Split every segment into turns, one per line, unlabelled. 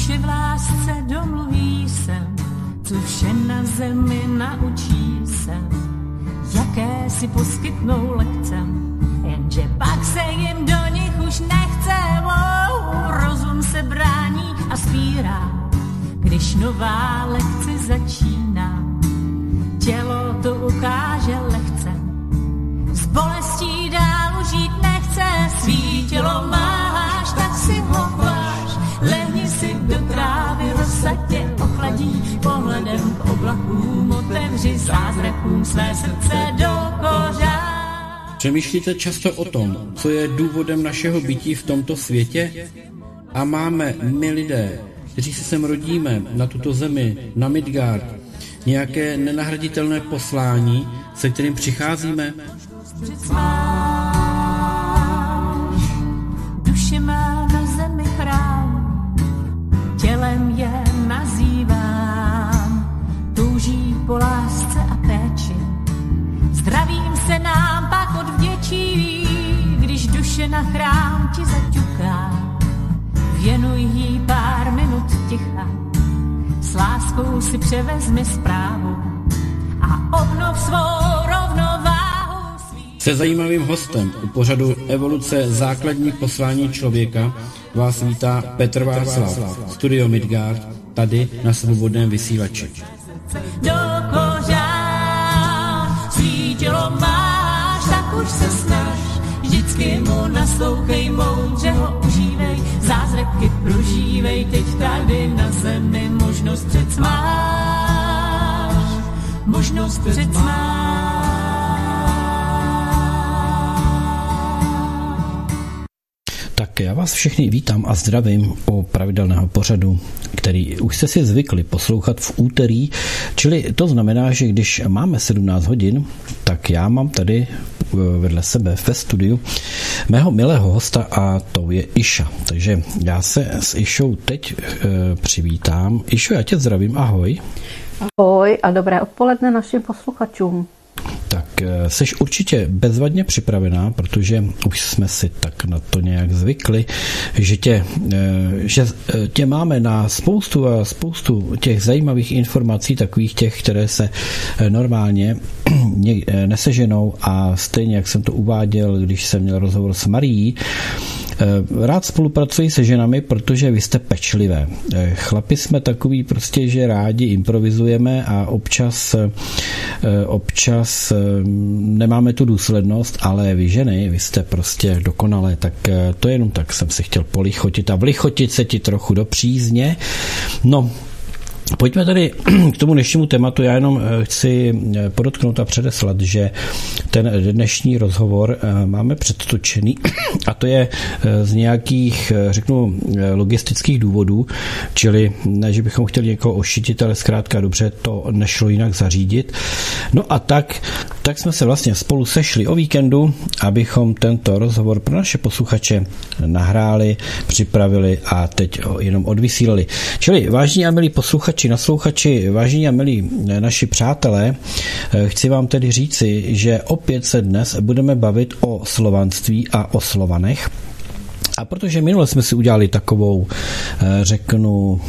duše v lásce domluví se, co vše na zemi naučí se, jaké si poskytnou lekce, jenže pak se jim do nich už nechce. Rozum se brání a spírá, když nová lekce začíná. Tělo to ukáže lehce, s bolestí dál žít nechce. Svý tělo máš, tak si ho váž, lehni si do trávy, rosa tě ochladí. Pohledem k oblakům otevři zázrakům své srdce do kořán.
Přemýšlíte často o tom, co je důvodem našeho bytí v tomto světě? A máme my lidé, kteří se sem rodíme na tuto zemi, na Midgard, nějaké nenahraditelné poslání, se kterým přicházíme?
Duše má na zemi chrám, tělem je nazývám, touží po lásce a péči. Zdravím se nám pak odvděčí, když duše na chrám ti zaťuká. Věnuj jí pár minut ticha, s láskou si převezmi zprávu a obnov svou rovnováhu.
Se zajímavým hostem u pořadu Evoluce základní poslání člověka vás vítá Petr Václav, Studio Midgard, tady na Svobodném vysílači.
Do kořán, svý tělo máš, tak už se snaž, vždycky mu naslouchej, moudře ho užívej, zázraky prožívej, teď tady na zemi možnost přec máš, možnost přec máš.
Tak já vás všechny vítám a zdravím u pravidelného pořadu, který už jste si zvykli poslouchat v úterý, čili to znamená, že když máme 17 hodin, tak já mám tady vedle sebe ve studiu mého milého hosta a to je Iša. Takže já se s Išou teď přivítám. Išo, já tě zdravím, ahoj.
Ahoj a dobré odpoledne našim posluchačům.
Tak seš určitě bezvadně připravená, protože už jsme si tak na to nějak zvykli, že tě máme na spoustu těch zajímavých informací, takových těch, které se normálně neseženou, a stejně, jak jsem to uváděl, když jsem měl rozhovor s Marií, rád spolupracuji se ženami, protože vy jste pečlivé. Chlapi jsme takový prostě, že rádi improvizujeme a občas nemáme tu důslednost, ale vy ženy, vy jste prostě dokonalé, tak to jenom tak jsem si chtěl polichotit a vlichotit se ti trochu do přízně. No, pojďme tady k tomu dnešnímu tématu. Já jenom chci podotknout a předeslat, že ten dnešní rozhovor máme předtočený a to je z nějakých, řeknu, logistických důvodů, čili ne, že bychom chtěli někoho ošítit, ale zkrátka dobře to nešlo jinak zařídit. No a tak jsme se vlastně spolu sešli o víkendu, abychom tento rozhovor pro naše posluchače nahráli, připravili a teď ho jenom odvysílali. Čili vážení a milí naslouchači, vážení a milí naši přátelé, chci vám tedy říci, že opět se dnes budeme bavit o slovanství a o Slovanech. A protože minule jsme si udělali takovou, řeknu,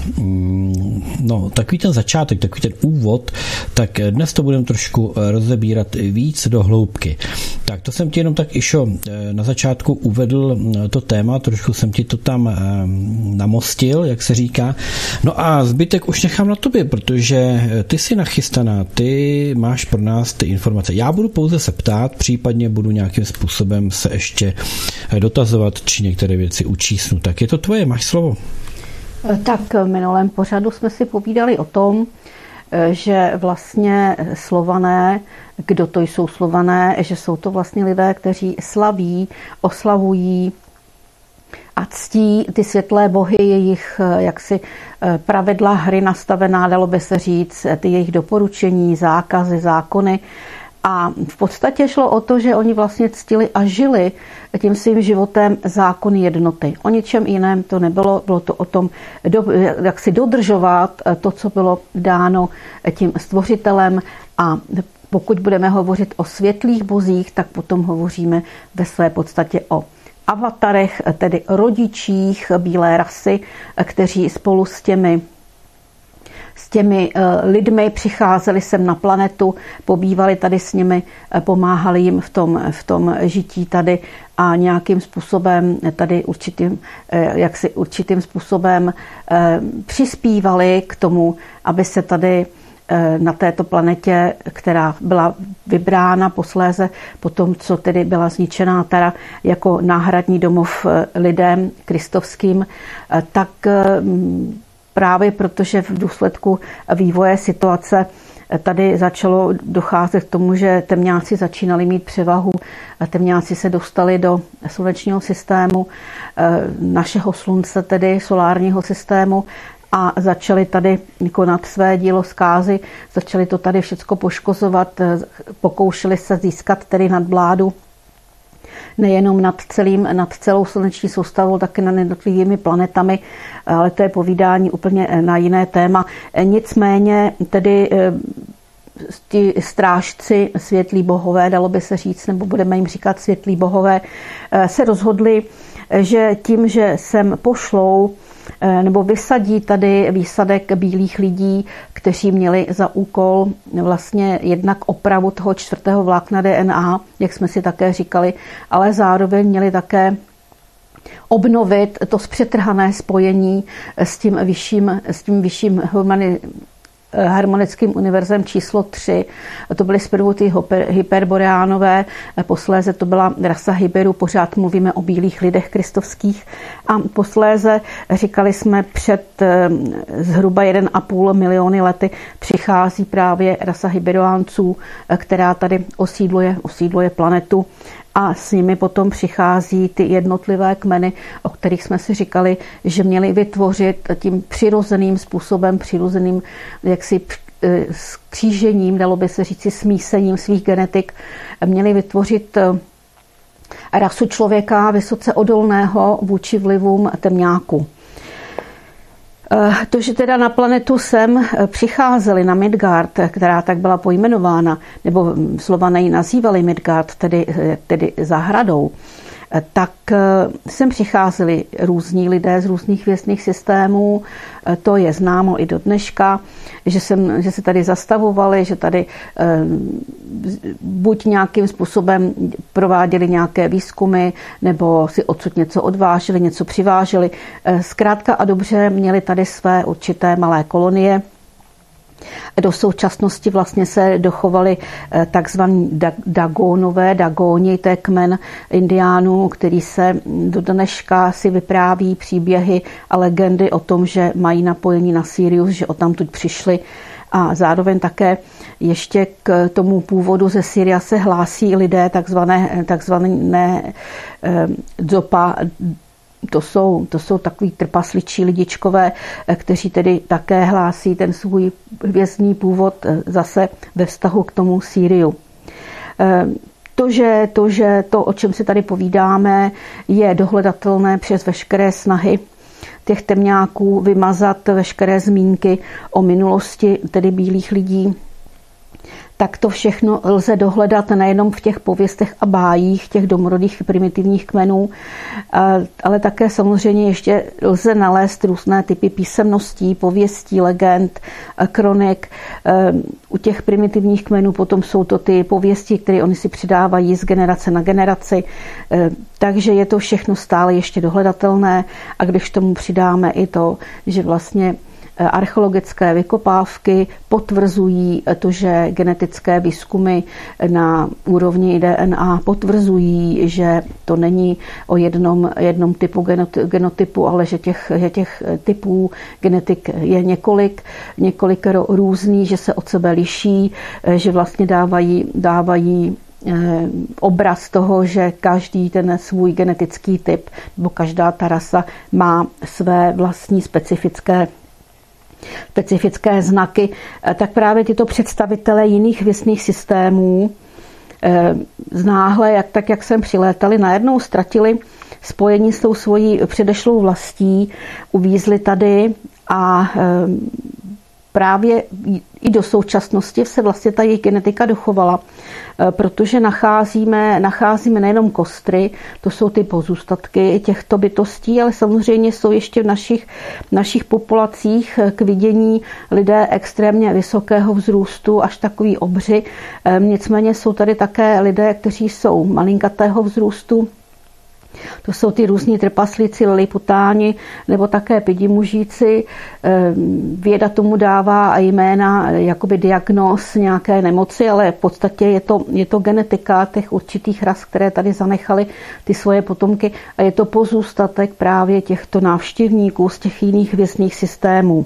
takový ten začátek, takový ten úvod, tak dnes to budeme trošku rozebírat víc do hloubky. Tak to jsem ti jenom tak, Išo, na začátku uvedl to téma, trošku jsem ti to tam namostil, jak se říká. No a zbytek už nechám na tobě, protože ty jsi nachystaná, ty máš pro nás ty informace. Já budu pouze se ptát, případně budu nějakým způsobem se ještě dotazovat, či některé věci učísnu. Tak je to tvoje, máš slovo.
Tak v minulém pořadu jsme si povídali o tom, že vlastně Slované, kdo to jsou Slované, že jsou to vlastně lidé, kteří slaví, oslavují a ctí ty světlé bohy, jejich jaksi pravidla hry nastavená, dalo by se říct, ty jejich doporučení, zákazy, zákony. A v podstatě šlo o to, že oni vlastně ctili a žili tím svým životem zákony jednoty. O ničem jiném to nebylo, bylo to o tom, jak si dodržovat to, co bylo dáno tím stvořitelem. A pokud budeme hovořit o světlých bozích, tak potom hovoříme ve své podstatě o avatarech, tedy rodičích bílé rasy, kteří spolu s těmi lidmi přicházeli sem na planetu, pobývali tady s nimi, pomáhali jim v tom žití tady a nějakým způsobem tady určitým způsobem přispívali k tomu, aby se tady na této planetě, která byla vybrána posléze po tom, co tedy byla zničená Tara jako náhradní domov lidem kristovským, tak právě protože v důsledku vývoje situace tady začalo docházet k tomu, že temňáci začínali mít převahu. Temňáci se dostali do slunečního systému, našeho slunce, tedy solárního systému, a začali tady konat své dílo zkázy, začali to tady všecko poškozovat, pokoušeli se získat tedy nadvládu nejenom nad celou sluneční soustavou, taky nad jednotlivými planetami, ale to je povídání úplně na jiné téma. Nicméně tedy ti strážci, světlí bohové, dalo by se říct, nebo budeme jim říkat světlí bohové, se rozhodli, že tím, že sem pošlou nebo vysadí tady výsadek bílých lidí, kteří měli za úkol vlastně jednak opravu toho 4. vlákna DNA, jak jsme si také říkali, ale zároveň měli také obnovit to zpřetrhané spojení s tím vyšším harmonickým univerzem číslo 3. To byly zprvu ty hyperboreánové, posléze to byla rasa Hyberu, pořád mluvíme o bílých lidech kristovských, a posléze, říkali jsme, před zhruba 1,5 miliony lety přichází právě rasa Hyberoánců, která tady osídluje planetu, a s nimi potom přichází ty jednotlivé kmeny, o kterých jsme si říkali, že měli vytvořit tím přirozeným způsobem, přirozeným jaksi skřížením, dalo by se říci smísením svých genetik, měli vytvořit rasu člověka vysoce odolného vůči vlivům temňáků. To, že teda na planetu sem přicházeli, na Midgard, která tak byla pojmenována, nebo Slované ji nazývali Midgard, tedy zahradou, tak sem přicházeli různí lidé z různých hvězdných systémů. To je známo i do dneška, že se tady zastavovali, že tady buď nějakým způsobem prováděli nějaké výzkumy, nebo si odsud něco odváželi, něco přiváželi. Zkrátka a dobře měli tady své určité malé kolonie. Do současnosti vlastně se dochovali takzvaní Dagóni, to je kmen indiánů, který se do dneška si vypráví příběhy a legendy o tom, že mají napojení na Sirius, že odtamtud přišli, a zároveň také ještě k tomu původu ze Syria se hlásí lidé takzvané Dzopa. To jsou takový trpasličí lidičkové, kteří tedy také hlásí ten svůj hvězdný původ zase ve vztahu k tomu Siriu. To, o čem si tady povídáme, je dohledatelné přes veškeré snahy těch temňáků vymazat veškeré zmínky o minulosti, tedy bílých lidí. Tak to všechno lze dohledat nejenom v těch pověstech a bájích těch domorodých primitivních kmenů, ale také samozřejmě ještě lze nalézt různé typy písemností, pověstí, legend, kronik. U těch primitivních kmenů potom jsou to ty pověsti, které oni si přidávají z generace na generaci. Takže je to všechno stále ještě dohledatelné, a když tomu přidáme i to, že vlastně archeologické vykopávky potvrzují to, že genetické výzkumy na úrovni DNA potvrzují, že to není o jednom typu genotypu, ale že těch typů genetik je několik různých, že se od sebe liší, že vlastně dávají obraz toho, že každý ten svůj genetický typ nebo každá ta rasa má své vlastní specifické znaky, tak právě tyto představitelé jiných hvězdných systémů náhle, jak sem přilétali, najednou ztratili spojení s tou svojí předešlou vlastí, uvízli tady a právě i do současnosti se vlastně ta jejich genetika dochovala, protože nacházíme nejenom kostry, to jsou ty pozůstatky těchto bytostí, ale samozřejmě jsou ještě v našich populacích k vidění lidé extrémně vysokého vzrůstu, až takový obři. Nicméně jsou tady také lidé, kteří jsou malinkatého vzrůstu. To jsou ty různí trpaslíci, liliputáni nebo také pidimužíci. Věda tomu dává jména, jakoby diagnóz nějaké nemoci, ale v podstatě je to genetika těch určitých ras, které tady zanechaly ty svoje potomky a je to pozůstatek právě těchto návštěvníků z těch jiných hvězdných systémů.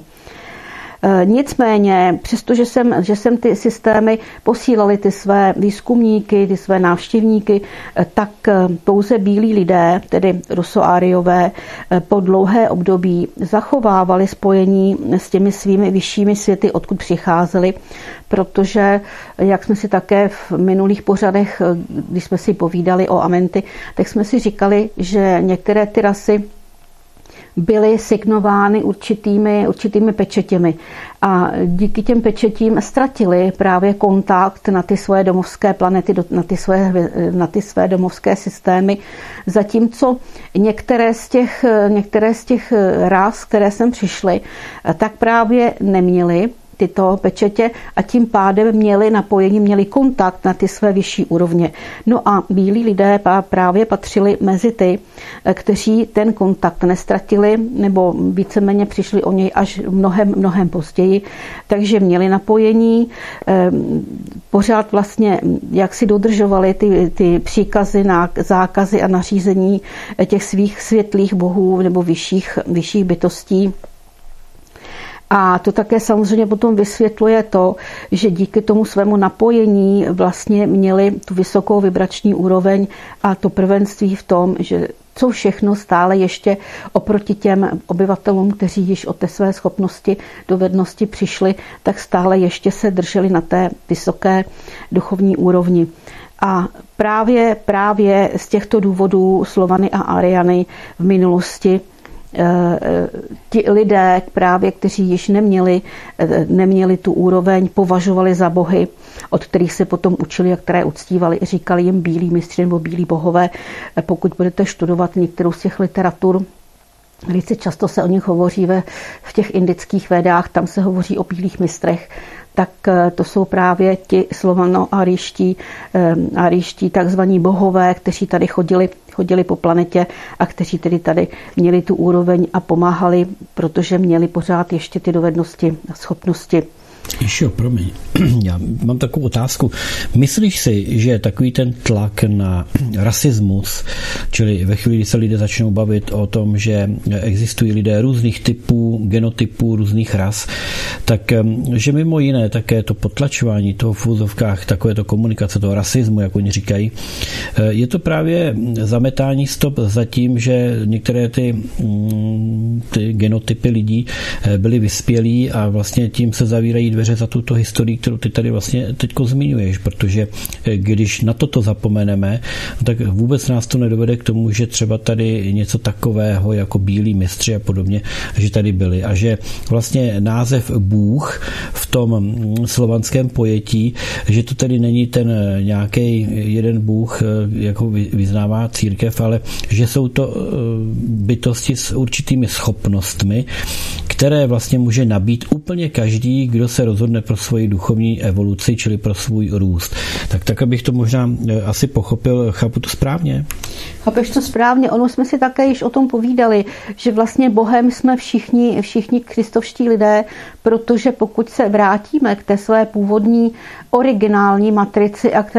Nicméně, přestože jsem ty systémy posílali ty své výzkumníky, ty své návštěvníky, tak pouze bílí lidé, tedy Rosoáriové, po dlouhé období zachovávali spojení s těmi svými vyššími světy, odkud přicházeli, protože, jak jsme si také v minulých pořadech, když jsme si povídali o Amenty, tak jsme si říkali, že některé ty rasy byly signovány určitými pečetěmi a díky těm pečetím ztratili právě kontakt na ty svoje domovské planety, na ty své domovské systémy, zatímco některé z těch ras, které sem přišly, tak právě neměly tyto pečetě a tím pádem měli kontakt na ty své vyšší úrovně. No a bílí lidé právě patřili mezi ty, kteří ten kontakt nestratili nebo víceméně přišli o něj až mnohem později, takže měli napojení, pořád vlastně jak si dodržovali ty příkazy, zákazy a nařízení těch svých světlých bohů nebo vyšších bytostí. A to také samozřejmě potom vysvětluje to, že díky tomu svému napojení vlastně měli tu vysokou vibrační úroveň a to prvenství v tom, že co všechno stále ještě oproti těm obyvatelům, kteří již o té své schopnosti, dovednosti přišli, tak stále ještě se drželi na té vysoké duchovní úrovni. A právě z těchto důvodů Slovany a Ariany v minulosti ti lidé, právě kteří již neměli tu úroveň, považovali za bohy, od kterých se potom učili a které uctívali. Říkali jim bílí mistři nebo bílí bohové. Pokud budete studovat některou z těch literatur, velice často se o nich hovoří v těch indických védách, tam se hovoří o bílých mistrech, tak to jsou právě ti slovano-arijští takzvaní bohové, kteří tady chodili po planetě a kteří tedy tady měli tu úroveň a pomáhali, protože měli pořád ještě ty dovednosti a schopnosti.
Ještě promiň, já mám takovou otázku. Myslíš si, že takový ten tlak na rasismus, čili ve chvíli, kdy se lidé začnou bavit o tom, že existují lidé různých typů, genotypů, různých ras, tak že mimo jiné také to potlačování toho v úzovkách, takovéto komunikace, toho rasismu, jak oni říkají, je to právě zametání stop za tím, že některé ty genotypy lidí byly vyspělí a vlastně tím se zavírají dveře za tuto historii, kterou ty tady vlastně teďko zmiňuješ, protože když na toto zapomeneme, tak vůbec nás to nedovede k tomu, že třeba tady něco takového jako bílí mistři a podobně, že tady byli a že vlastně název Bůh v tom slovanském pojetí, že to tedy není ten nějaký jeden Bůh, jako vyznává církev, ale že jsou to bytosti s určitými schopnostmi, které vlastně může nabít úplně každý, kdo se rozhodne pro svoji duchovní evoluci, čili pro svůj růst. Tak abych to možná asi pochopil, chápu to správně?
Chápeš to správně, ono jsme si také již o tom povídali, že vlastně Bohem jsme všichni kristovští lidé, protože pokud se vrátíme k té své původní originální matrici a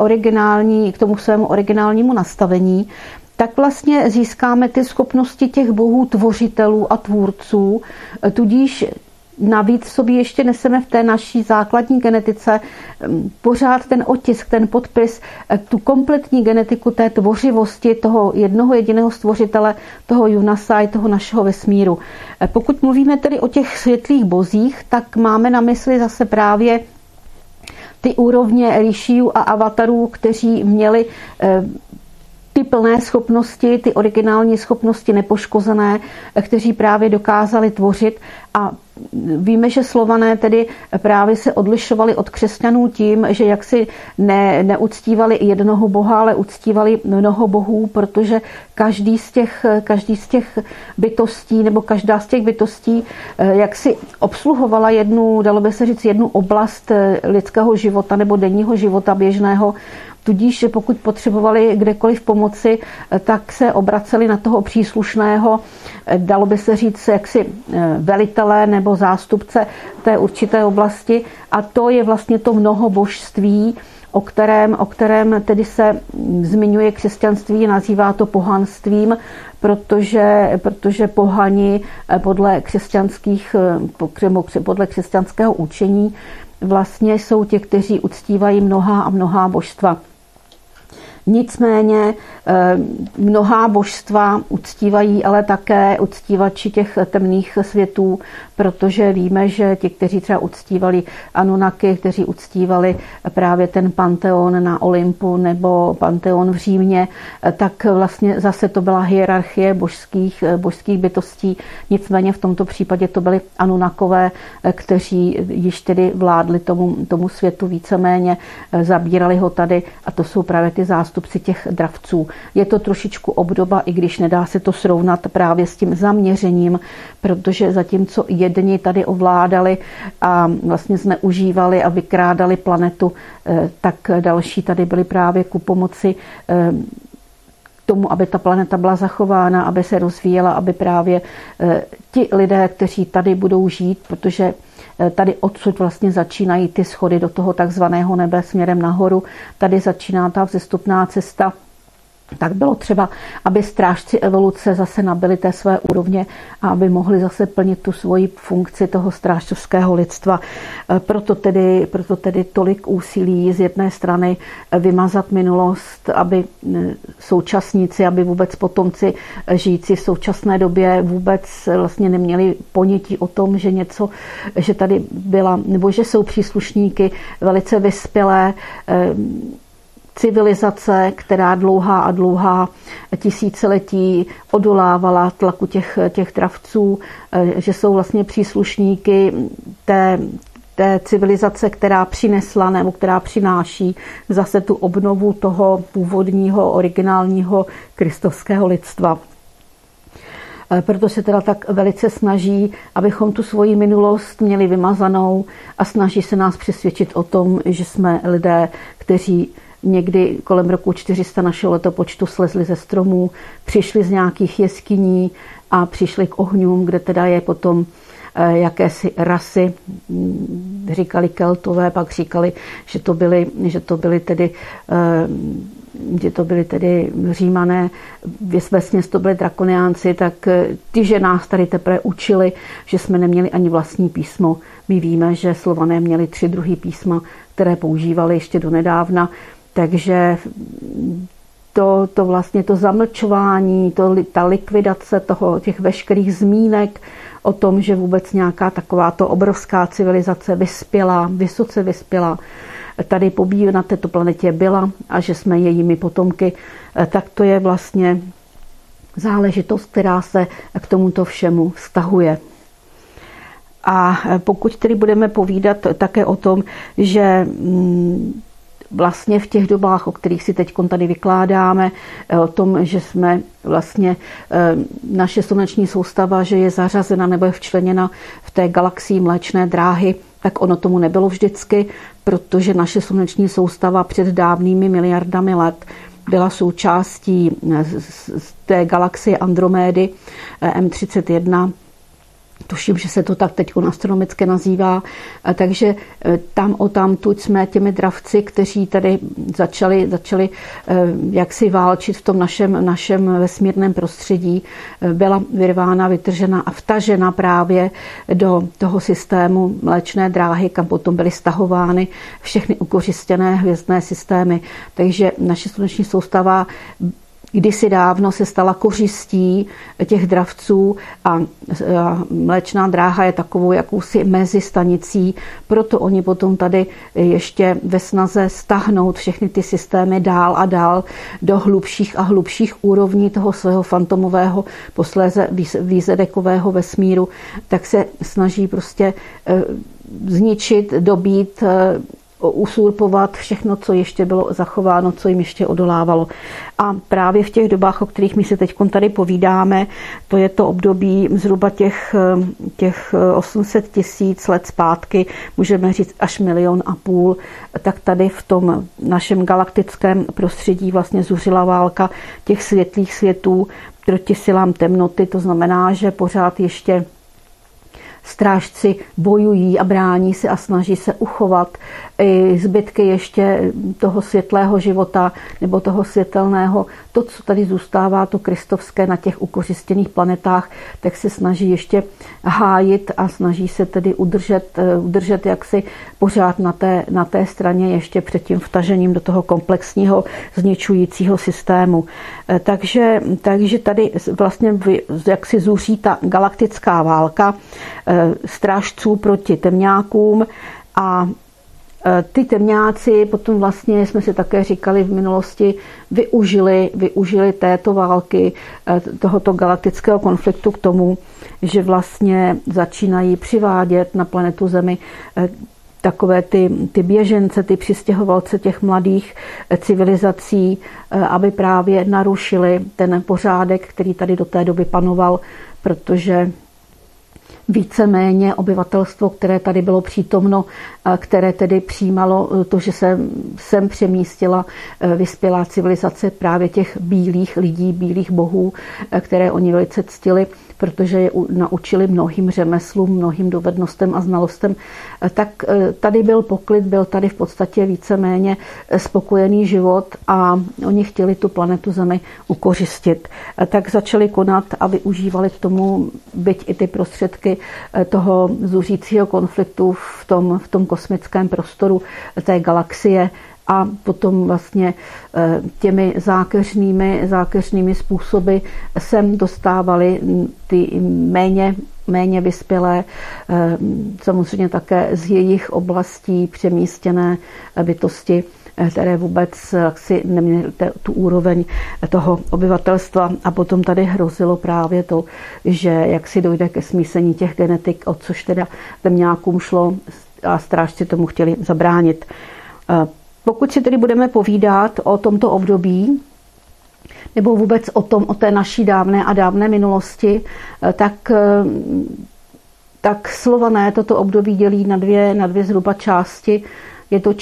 k tomu svému originálnímu nastavení, tak vlastně získáme ty schopnosti těch bohů, tvořitelů a tvůrců, tudíž navíc v sobě ještě neseme v té naší základní genetice pořád ten otisk, ten podpis, tu kompletní genetiku té tvořivosti toho jednoho jediného stvořitele, toho Junasai, toho našeho vesmíru. Pokud mluvíme tedy o těch světlých bozích, tak máme na mysli zase právě ty úrovně Rishiů a avatarů, kteří měli ty ty plné schopnosti, ty originální schopnosti nepoškozené, kteří právě dokázali tvořit. A víme, že Slované tedy právě se odlišovali od křesťanů tím, že jaksi neuctívali jednoho boha, ale uctívali mnoho bohů, protože každý z těch bytostí nebo každá z těch bytostí jaksi obsluhovala jednu, dalo by se říct, jednu oblast lidského života nebo denního života běžného. Tudíž pokud potřebovali kdekoliv pomoci, tak se obraceli na toho příslušného, dalo by se říct, jaksi velitele nebo zástupce té určité oblasti. A to je vlastně to mnohobožství, o kterém tedy se zmiňuje křesťanství, nazývá to pohanstvím, protože pohani podle křesťanského učení vlastně jsou ti, kteří uctívají mnohá božstva. Nicméně mnohá božstva uctívají ale také uctívači těch temných světů, protože víme, že ti, kteří třeba uctívali Anunaky, kteří uctívali právě ten panteon na Olympu nebo panteon v Římě, tak vlastně zase to byla hierarchie božských bytostí. Nicméně v tomto případě to byli Anunakové, kteří již tedy vládli tomu světu víceméně, zabírali ho tady a to jsou právě ty zástupci těch dravců. Je to trošičku obdoba, i když nedá se to srovnat právě s tím zaměřením, protože zatímco jedni tady ovládali a vlastně zneužívali a vykrádali planetu, tak další tady byli právě ku pomoci tomu, aby ta planeta byla zachována, aby se rozvíjela, aby právě ti lidé, kteří tady budou žít, protože tady odsud vlastně začínají ty schody do toho takzvaného nebe směrem nahoru, tady začíná ta vzestupná cesta, tak bylo třeba, aby strážci evoluce zase nabili té své úrovně a aby mohli zase plnit tu svoji funkci toho strážcovského lidstva. Proto tedy tolik úsilí z jedné strany vymazat minulost, aby současníci, aby vůbec potomci žijící v současné době vůbec vlastně neměli ponětí o tom, že tady byla, nebo že jsou příslušníky velice vyspělé civilizace, která dlouhá tisíciletí odolávala tlaku těch dravců, že jsou vlastně příslušníky té civilizace, která přinesla nebo která přináší zase tu obnovu toho původního, originálního kristovského lidstva. Proto se teda tak velice snaží, abychom tu svoji minulost měli vymazanou a snaží se nás přesvědčit o tom, že jsme lidé, kteří někdy kolem roku 400 našeho letopočtu slezli ze stromů, přišli z nějakých jeskyní a přišli k ohňům, kde teda je potom jakési rasy, říkali Keltové, pak říkali, že to byli tedy Římané, vesměs to byli Drakoniánci, tak ty, že nás tady teprve učili, že jsme neměli ani vlastní písmo. My víme, že Slované měli 3 druhý písma, které používali ještě donedávna, takže to vlastně to zamlčování, ta likvidace těch veškerých zmínek o tom, že vůbec nějaká takováto obrovská civilizace vysoce vyspělá, tady na této planetě byla a že jsme jejími potomky, tak to je vlastně záležitost, která se k tomuto všemu vztahuje. A pokud tedy budeme povídat také o tom, že vlastně v těch dobách, o kterých si teď tady vykládáme, o tom, že jsme vlastně naše sluneční soustava, že je zařazena nebo je včleněna v té galaxii Mléčné dráhy, tak ono tomu nebylo vždycky, protože naše sluneční soustava před dávnými miliardami let byla součástí z té galaxie Andromédy M31. Tuším, že se to tak teď astronomicky nazývá. Takže tamtud jsme těmi dravci, kteří tady začali jaksi válčit v tom našem vesmírném prostředí, byla vyrvána, vytržena a vtažena právě do toho systému Mléčné dráhy, kam potom byly stahovány všechny ukořistěné hvězdné systémy. Takže naše sluneční soustava kdysi dávno se stala kořistí těch dravců a Mléčná dráha je takovou jakousi mezistanicí, proto oni potom tady ještě ve snaze stáhnout všechny ty systémy dál a dál do hlubších a hlubších úrovní toho svého fantomového, posléze výzedekového vesmíru, tak se snaží prostě zničit, dobít, usurpovat všechno, co ještě bylo zachováno, co jim ještě odolávalo. A právě v těch dobách, o kterých my si teď tady povídáme, to je to období zhruba těch 800 000 let zpátky, můžeme říct až 1,5 milionu, tak tady v tom našem galaktickém prostředí vlastně zuřila válka těch světlých světů proti silám temnoty, to znamená, že pořád ještě strážci bojují a brání se a snaží se uchovat i zbytky ještě toho světlého života nebo toho světelného. To, co tady zůstává, to kristovské na těch ukořistěných planetách, tak se snaží ještě hájit a snaží se tedy udržet jaksi pořád na té straně ještě před tím vtažením do toho komplexního zničujícího systému. Takže tady vlastně jaksi zuří ta galaktická válka strážců proti temňákům a ty temňáci potom vlastně, jsme si také říkali v minulosti, využili této války, tohoto galaktického konfliktu k tomu, že vlastně začínají přivádět na planetu Zemi takové ty běžence, ty přistěhovalce těch mladých civilizací, aby právě narušili ten pořádek, který tady do té doby panoval, protože víceméně obyvatelstvo, které tady bylo přítomno, které tedy přijímalo to, že se sem přemístila vyspělá civilizace právě těch bílých lidí, bílých bohů, které oni velice ctili, protože je naučili mnohým řemeslům, mnohým dovednostem a znalostem, tak tady byl poklid, byl tady v podstatě víceméně spokojený život a oni chtěli tu planetu Zemi ukořistit. Tak začali konat a využívali k tomu, byť i ty prostředky toho zuřícího konfliktu v tom kosmickém prostoru té galaxie, a potom vlastně těmi zákeřnými způsoby sem dostávali ty méně vyspělé, samozřejmě také z jejich oblastí přemístěné bytosti, které vůbec si neměly tu úroveň toho obyvatelstva. A potom tady hrozilo právě to, že jak si dojde ke smísení těch genetik, o což teda temňákům šlo a strážci tomu chtěli zabránit. Pokud si tedy budeme povídat o tomto období, nebo vůbec o té naší dávné minulosti, tak Slované toto období dělí na dvě zhruba části. Je to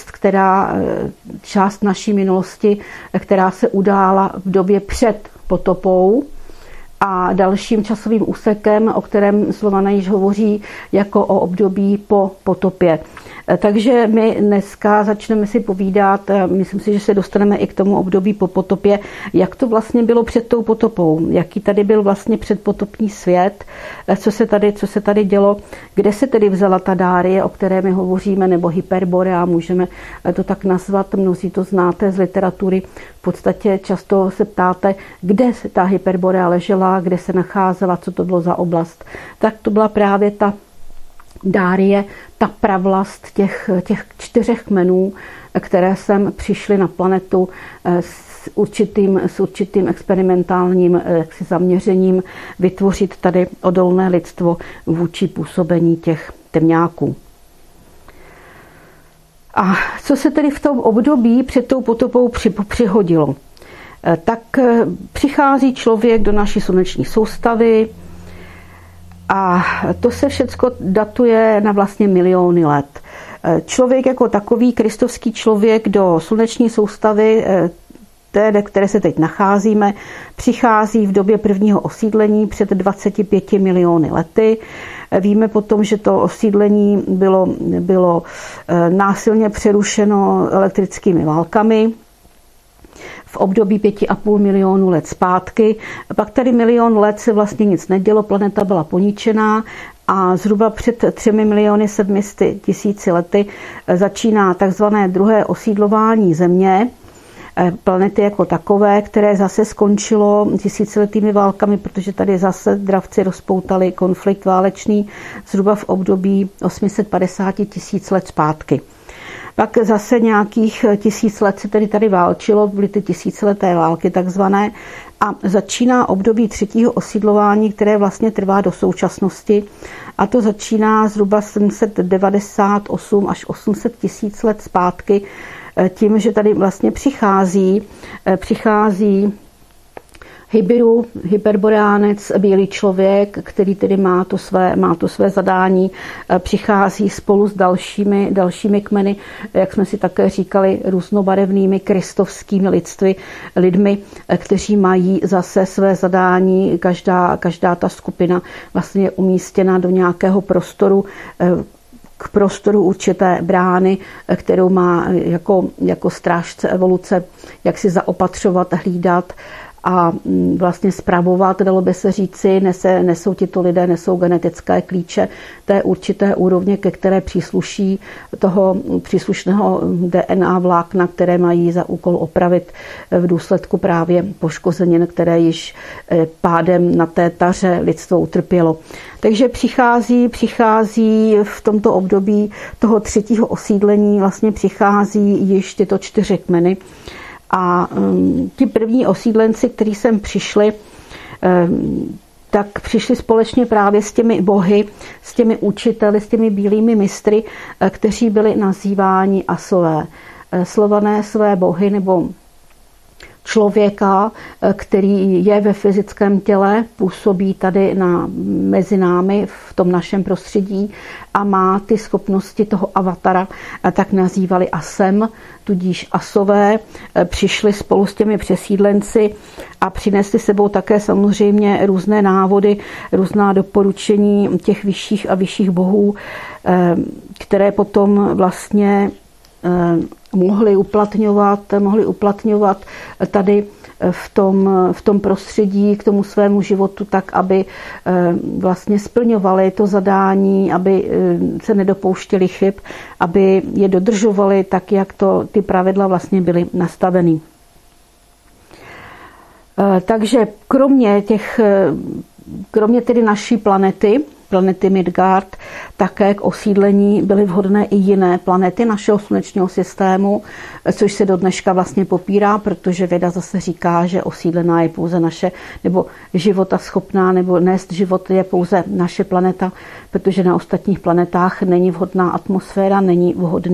část naší minulosti, která se udála v době před potopou, a dalším časovým úsekem, o kterém Slované již hovoří jako o období po potopě. Takže my dneska začneme si povídat, myslím si, že se dostaneme i k tomu období po potopě, jak to vlastně bylo před tou potopou, jaký tady byl vlastně předpotopní svět, co se tady dělo, kde se tedy vzala ta Dárie, o které my hovoříme, nebo Hyperborea, můžeme to tak nazvat, mnozí to znáte z literatury. V podstatě často se ptáte, kde se ta Hyperborea ležela, kde se nacházela, co to bylo za oblast. Tak to byla právě ta Dárie, ta pravlast těch 4 kmenů, které sem přišly na planetu s určitým experimentálním zaměřením vytvořit tady odolné lidstvo vůči působení těch temňáků. A co se tedy v tom období před tou potopou přihodilo? Tak přichází člověk do naší sluneční soustavy, a to se všecko datuje na vlastně miliony let. Člověk jako takový, kristovský člověk do sluneční soustavy, té, které se teď nacházíme, přichází v době prvního osídlení před 25 miliony lety. Víme potom, že to osídlení bylo násilně přerušeno elektrickými válkami v období 5,5 milionu let zpátky. Pak tady 1 milion let se vlastně nic nedělo, planeta byla poničená a zhruba před 3 miliony 700 000 lety začíná takzvané druhé osídlování Země. planety jako takové, které zase skončilo tisíciletými válkami, protože tady zase dravci rozpoutali konflikt válečný zhruba v období 850 tisíc let zpátky. Pak zase nějakých 1000 let se tady válčilo, byly ty tisícileté války takzvané, a začíná období třetího osídlování, které vlastně trvá do současnosti, a to začíná zhruba 798 až 800 tisíc let zpátky, tím, že tady vlastně přichází Hyperboreánec, bílý člověk, který tedy má to své zadání, přichází spolu s dalšími kmeny, jak jsme si také říkali, různobarevnými kristovskými lidmi, kteří mají zase své zadání. Každá ta skupina vlastně je umístěna do nějakého prostoru, k prostoru určité brány, kterou má jako strážce evoluce, jak si zaopatřovat, hlídat a vlastně spravovat, dalo by se říci. Nesou tito lidé, nesou genetické klíče té určité úrovně, ke které přísluší toho příslušného DNA vlákna, které mají za úkol opravit v důsledku právě poškozenin, které již pádem na té taře lidstvo utrpělo. Takže přichází v tomto období toho třetího osídlení, vlastně přichází již tyto 4 kmeny. A ti první osídlenci, kteří sem přišli, tak přišli společně právě s těmi bohy, s těmi učiteli, s těmi bílými mistry, kteří byli nazýváni Asové. Slované své bohy nebo člověka, který je ve fyzickém těle, působí tady mezi námi v tom našem prostředí a má ty schopnosti toho avatara, tak nazývali Asem, tudíž Asové, přišli spolu s těmi přesídlenci a přinesli sebou také samozřejmě různé návody, různá doporučení těch vyšších a vyšších bohů, které potom vlastně mohli uplatňovat tady v tom prostředí k tomu svému životu tak, aby vlastně splňovali to zadání, aby se nedopouštěli chyb, aby je dodržovali tak, jak ty pravidla vlastně byly nastaveny. Takže kromě tedy naší planety Midgard, také k osídlení byly vhodné i jiné planety našeho slunečního systému, což se do dneška vlastně popírá, protože věda zase říká, že osídlená je pouze naše, nebo života schopná, nebo nést život je pouze naše planeta, protože na ostatních planetách není vhodná atmosféra, není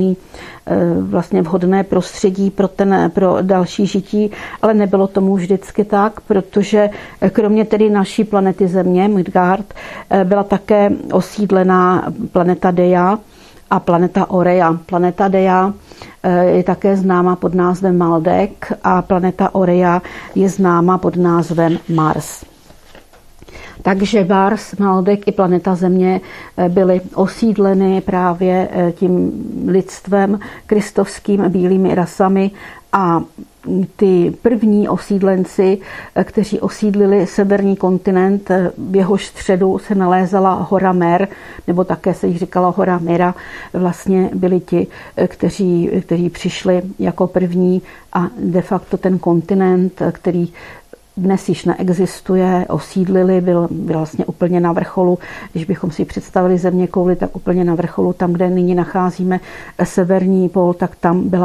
vhodné prostředí pro další žití, ale nebylo tomu vždycky tak, protože kromě tedy naší planety Země, Midgard, byla také osídlená planeta Deja a planeta Oreja. Planeta Deja je také známa pod názvem Maldek a planeta Oreja je známa pod názvem Mars. Takže Mars, Maldek i planeta Země byly osídleny právě tím lidstvem, kristovským bílými rasami, a ty první osídlenci, kteří osídlili severní kontinent, v jehož středu se nalézala hora Mer, nebo také se jich říkala hora Mira, vlastně byli ti, kteří přišli jako první a de facto ten kontinent, který dnes již neexistuje, osídlili, byl vlastně úplně na vrcholu. Když bychom si představili zeměkouli, tak úplně na vrcholu, tam, kde nyní nacházíme severní pól, tak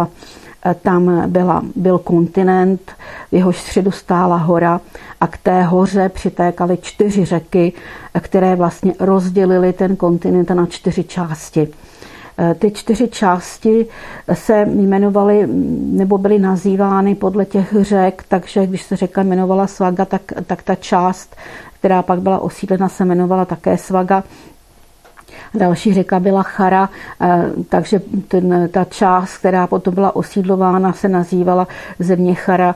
byl kontinent, v jehož středu stála hora a k té hoře přitékaly 4 řeky, které vlastně rozdělily ten kontinent na 4 části. Ty 4 části se jmenovaly nebo byly nazývány podle těch řek, takže když se řeka jmenovala Svaga, tak ta část, která pak byla osídlena, se jmenovala také Svaga. Další řeka byla Chara, takže ta část, která potom byla osídlována, se nazývala země Chara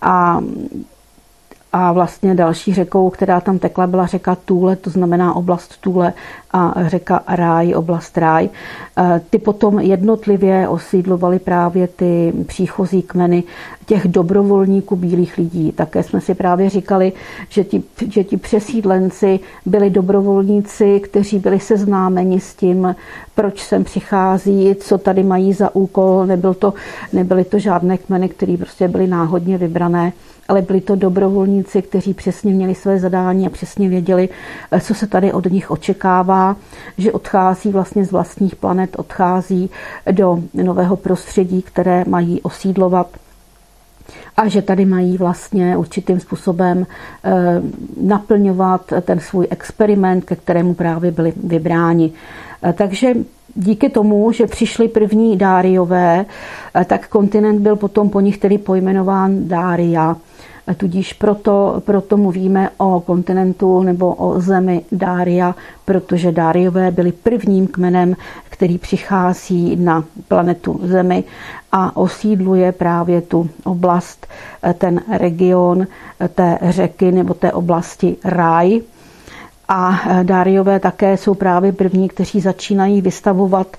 a vlastně další řekou, která tam tekla, byla řeka Tule, to znamená oblast Tule, a řeka Ráj, oblast Ráj. Ty potom jednotlivě osídlovaly právě ty příchozí kmeny těch dobrovolníků bílých lidí. Také jsme si právě říkali, že ti přesídlenci byli dobrovolníci, kteří byli seznámeni s tím, proč sem přichází, co tady mají za úkol. Nebyly to žádné kmeny, které prostě byly náhodně vybrané, ale byli to dobrovolníci, kteří přesně měli své zadání a přesně věděli, co se tady od nich očekává, že odchází vlastně z vlastních planet, odchází do nového prostředí, které mají osídlovat a že tady mají vlastně určitým způsobem naplňovat ten svůj experiment, ke kterému právě byli vybráni. Takže díky tomu, že přišli první Dáriové, tak kontinent byl potom po nich tedy pojmenován Dária. Tudíž proto mluvíme o kontinentu nebo o zemi Dária, protože Dáriové byli prvním kmenem, který přichází na planetu Zemi a osídluje právě tu oblast, ten region té řeky nebo té oblasti Raj. A Dáriové také jsou právě první, kteří začínají vystavovat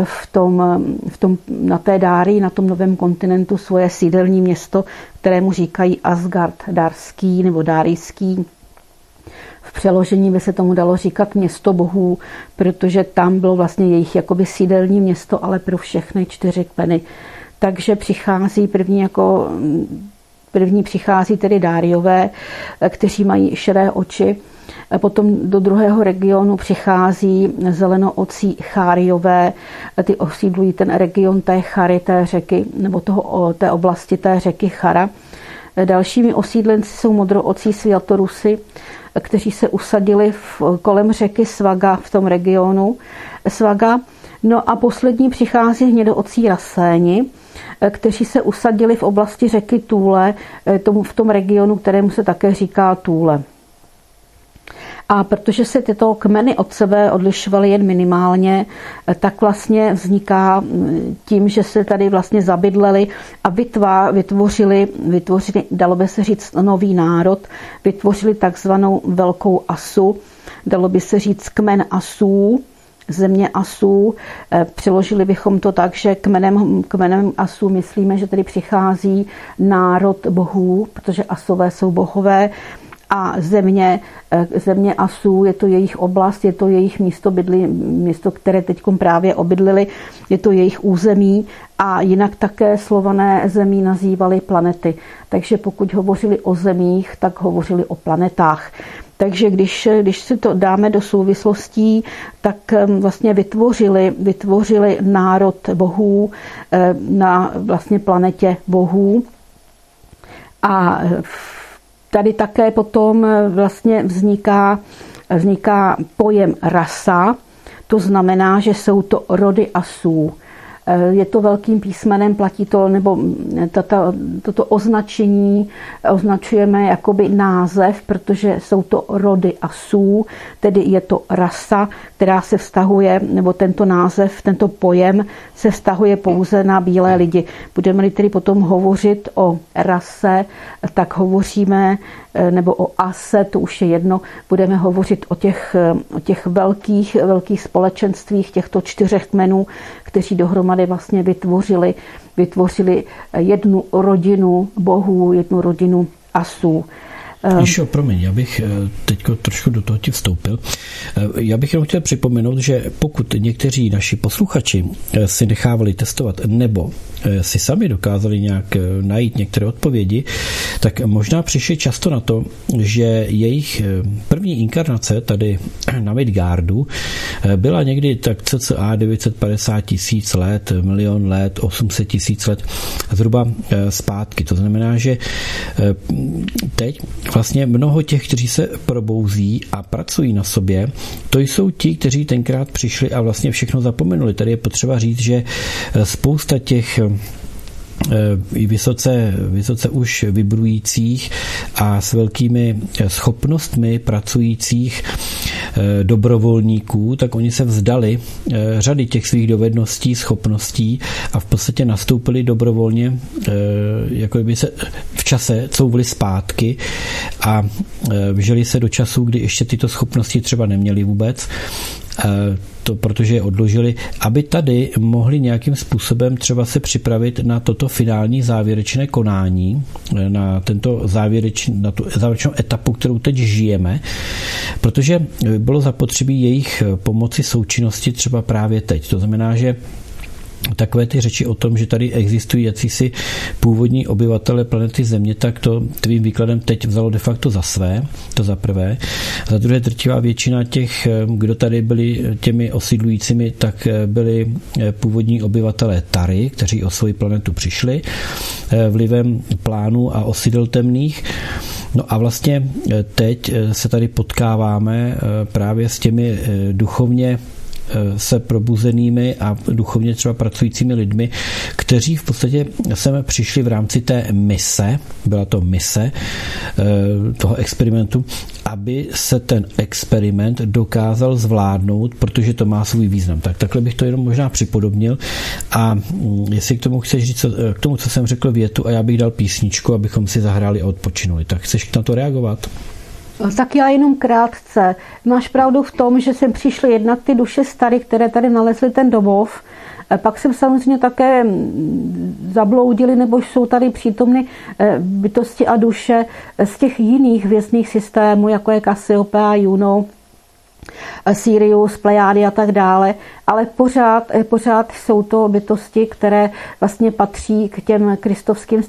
na té Dárii, na tom novém kontinentu svoje sídelní město, kterému říkají Asgard Darský nebo Dárijský. V přeložení by se tomu dalo říkat město bohů, protože tam bylo vlastně jejich jakoby sídelní město, ale pro všechny 4 kmeny. Takže první přichází tedy Dáriové, kteří mají šedé oči. Potom do druhého regionu přichází zelenoocí Cháriové, ty osídlují ten region té Chary, té řeky, nebo té oblasti té řeky Chara. Dalšími osídlenci jsou modroocí Světorusy, kteří se usadili kolem řeky Svaga v tom regionu Svaga. No a poslední přichází hnědoocí Raséni, kteří se usadili v oblasti řeky Túle, v tom regionu, kterému se také říká Túle. A protože se tyto kmeny od sebe odlišovaly jen minimálně, tak vlastně vzniká tím, že se tady vlastně zabydleli a vytvořili, dalo by se říct, nový národ, vytvořili takzvanou Velkou Asu, dalo by se říct kmen Asů, země Asů. Přeložili bychom to tak, že kmenem Asů myslíme, že tady přichází národ bohů, protože Asové jsou bohové, a země Asů, je to jejich oblast, je to jejich místo, které teď právě obydlili, je to jejich území a jinak také Slované zemí nazývali planety. Takže pokud hovořili o zemích, tak hovořili o planetách. Takže když si to dáme do souvislostí, tak vlastně vytvořili národ bohů na vlastně planetě bohů. A tady také potom vlastně vzniká pojem rasa, to znamená, že jsou to rody Asů. Je to velkým písmenem, platí to, nebo toto označení označujeme jakoby název, protože jsou to rody Asů, tedy je to rasa, která se vztahuje, nebo tento název, tento pojem se vztahuje pouze na bílé lidi. Budeme-li tedy potom hovořit o rase, tak hovoříme, nebo o ase, to už je jedno, budeme hovořit o těch velkých společenstvích těchto 4 kmenů, kteří dohromady vlastně vytvořili jednu rodinu bohů, jednu rodinu Asů.
Míšo, promiň, já bych teď trošku do toho ti vstoupil. Já bych jenom chtěl připomenout, že pokud někteří naši posluchači si nechávali testovat nebo si sami dokázali nějak najít některé odpovědi, tak možná přišli často na to, že jejich první inkarnace tady na Midgardu byla někdy tak cca 950 000 let, 1 000 000 let, 800 000 let zhruba zpátky. To znamená, že teď vlastně mnoho těch, kteří se probouzí a pracují na sobě, to jsou ti, kteří tenkrát přišli a vlastně všechno zapomenuli. Tady je potřeba říct, že spousta těch vysoce už vybrujících a s velkými schopnostmi pracujících dobrovolníků, tak oni se vzdali řady těch svých dovedností, schopností a v podstatě nastoupili dobrovolně, jako by se v čase couvli zpátky a vžili se do časů, kdy ještě tyto schopnosti třeba neměli vůbec. protože je odložili, aby tady mohli nějakým způsobem třeba se připravit na toto finální závěrečné konání, na tu závěrečnou etapu, kterou teď žijeme, protože bylo zapotřebí jejich pomoci součinnosti třeba právě teď. To znamená, že takové ty řeči o tom, že tady existují jakýsi původní obyvatele planety Země, tak to tvým výkladem teď vzalo de facto za své, to za prvé. Za druhé, drtivá většina těch, kdo tady byli těmi osídlujícími, tak byli původní obyvatelé Tary, kteří o svoji planetu přišli vlivem plánů a osidel temných. No a vlastně teď se tady potkáváme právě s těmi duchovně se probuzenými a duchovně třeba pracujícími lidmi, kteří v podstatě sem přišli v rámci té mise, byla to mise toho experimentu, aby se ten experiment dokázal zvládnout, protože to má svůj význam. Tak takhle bych to jenom možná připodobnil a jestli k tomu chceš říct, k tomu, co jsem řekl větu a já bych dal písničku, abychom si zahráli a odpočinuli. Tak chceš na to reagovat?
Tak já jenom krátce. Máš pravdu v tom, že sem přišly jednak ty duše stary, které tady nalezly ten domov. Pak jsem samozřejmě také zabloudili, nebo jsou tady přítomny bytosti a duše z těch jiných hvězdných systémů, jako je Cassiopeia, Juno, Sirius, Plejády a tak dále, ale pořád jsou to bytosti, které vlastně patří k těm kristovským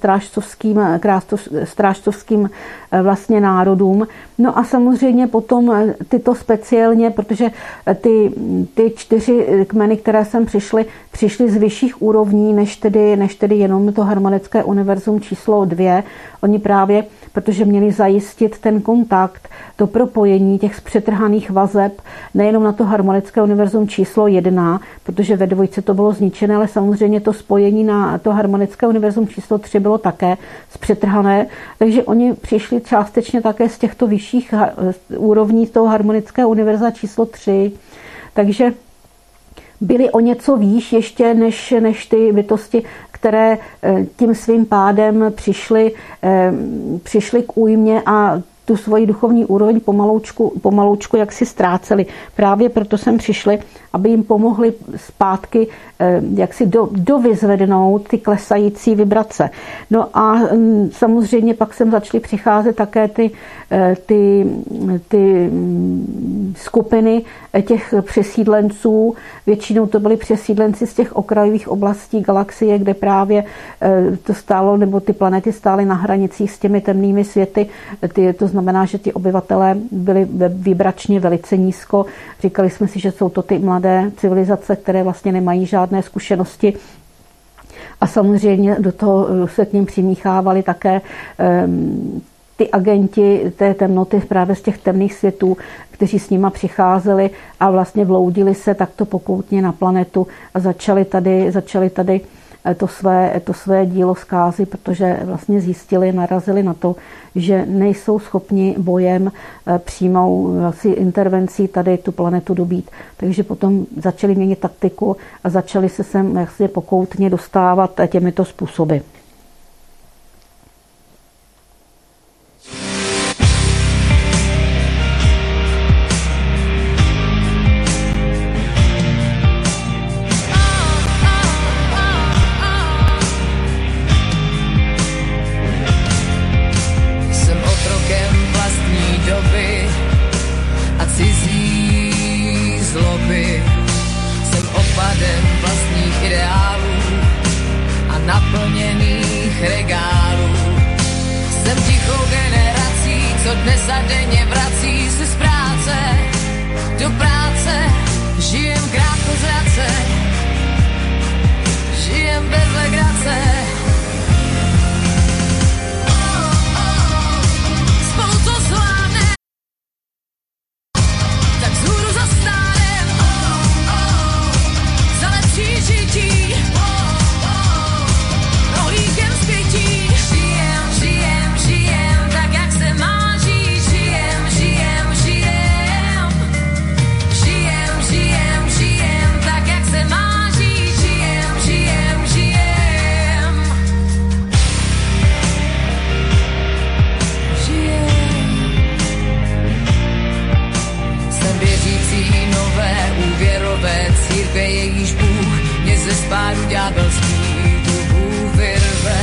strážcovským vlastně národům. No a samozřejmě potom tyto speciálně, protože ty 4 kmeny, které sem přišly z vyšších úrovní, než tedy jenom to harmonické univerzum číslo 2. Oni právě, protože měli zajistit ten kontakt, to propojení těch zpřetrhaných vazeb, nejenom na to harmonické univerzum číslo 1, protože ve 2 to bylo zničené, ale samozřejmě to spojení na to harmonické univerzum číslo 3 bylo také zpřetrhané, takže oni přišli částečně také z těchto vyšších úrovní toho harmonického univerza číslo 3, takže byli o něco výš ještě než ty bytosti, které tím svým pádem přišly k újmě a tu svoji duchovní úroveň pomaloučku jak si ztráceli. Právě proto sem přišli, aby jim pomohli zpátky jak si dovyzvednout ty klesající vibrace. No a samozřejmě pak sem začaly přicházet také ty skupiny těch přesídlenců. Většinou to byli přesídlenci z těch okrajových oblastí galaxie, kde právě to stálo, nebo ty planety stály na hranicích s těmi temnými světy. To znamená, že ti obyvatelé byli vibračně velice nízko. Říkali jsme si, že jsou to ty mladé civilizace, které vlastně nemají žádné zkušenosti. A samozřejmě do toho se k ním přimíchávali také ty agenti té temnoty právě z těch temných světů, kteří s nima přicházeli a vlastně vloudili se takto pokoutně na planetu a začali tady to své dílo zkázy, protože vlastně narazili na to, že nejsou schopni bojem přímou intervencí tady tu planetu dobít. Takže potom začali měnit taktiku a začali se sem vlastně pokoutně dostávat těmito způsoby.
Jsem opadem vlastních ideálů a naplněný církve jejíž Bůh mě ze spádu ďábelský duhů vyrve.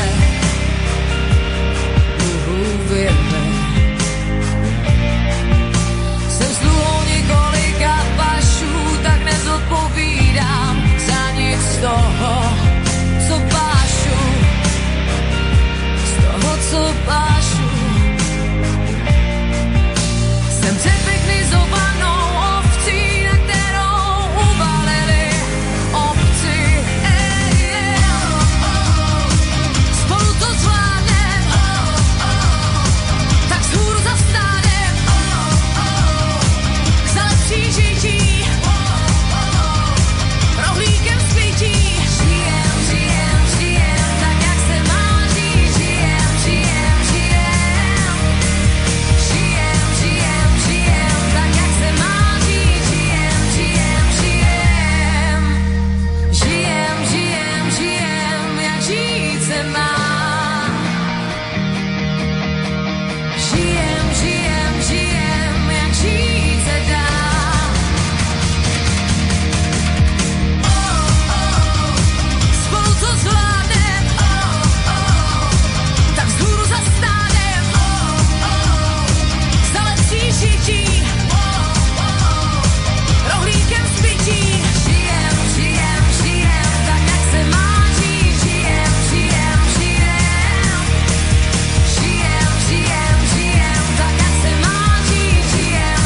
Jsem sluhou několika pašů, tak nezodpovídám za nic z toho, co pášu. Z toho, co pášu. Jsem přepeknizovanou ovcí, na kterou uvalili obci. Spolu to zvládnem, tak vzhůru zastanem, za lepší žití, rohlíkem zbytí. Žijem, tak jak se má žít. Žijem, tak jak se má žít. Žijem, jak žít se má. Žijem, jak žít se dá. Spolu to zvládnem, tak vzhůru zastanem, za lepší žití, rohlíkem zbytí. Žijem, tak jak se má žít. Žijem, tak jak se má žít. Žijem.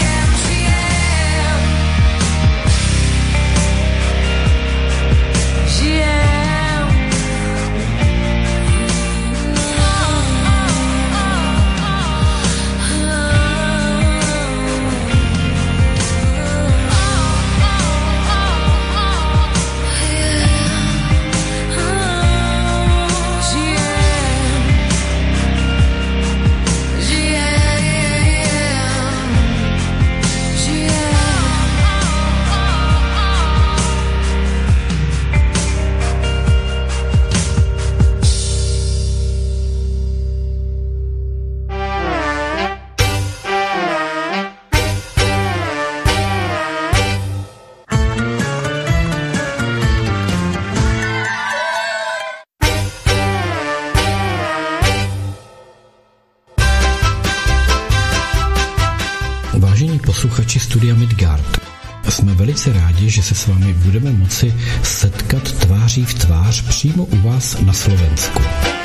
Vážení posluchači Studia Midgard, jsme velice rádi, že se s vámi budeme moci setkat tváří v tvář přímo u vás na Slovensku.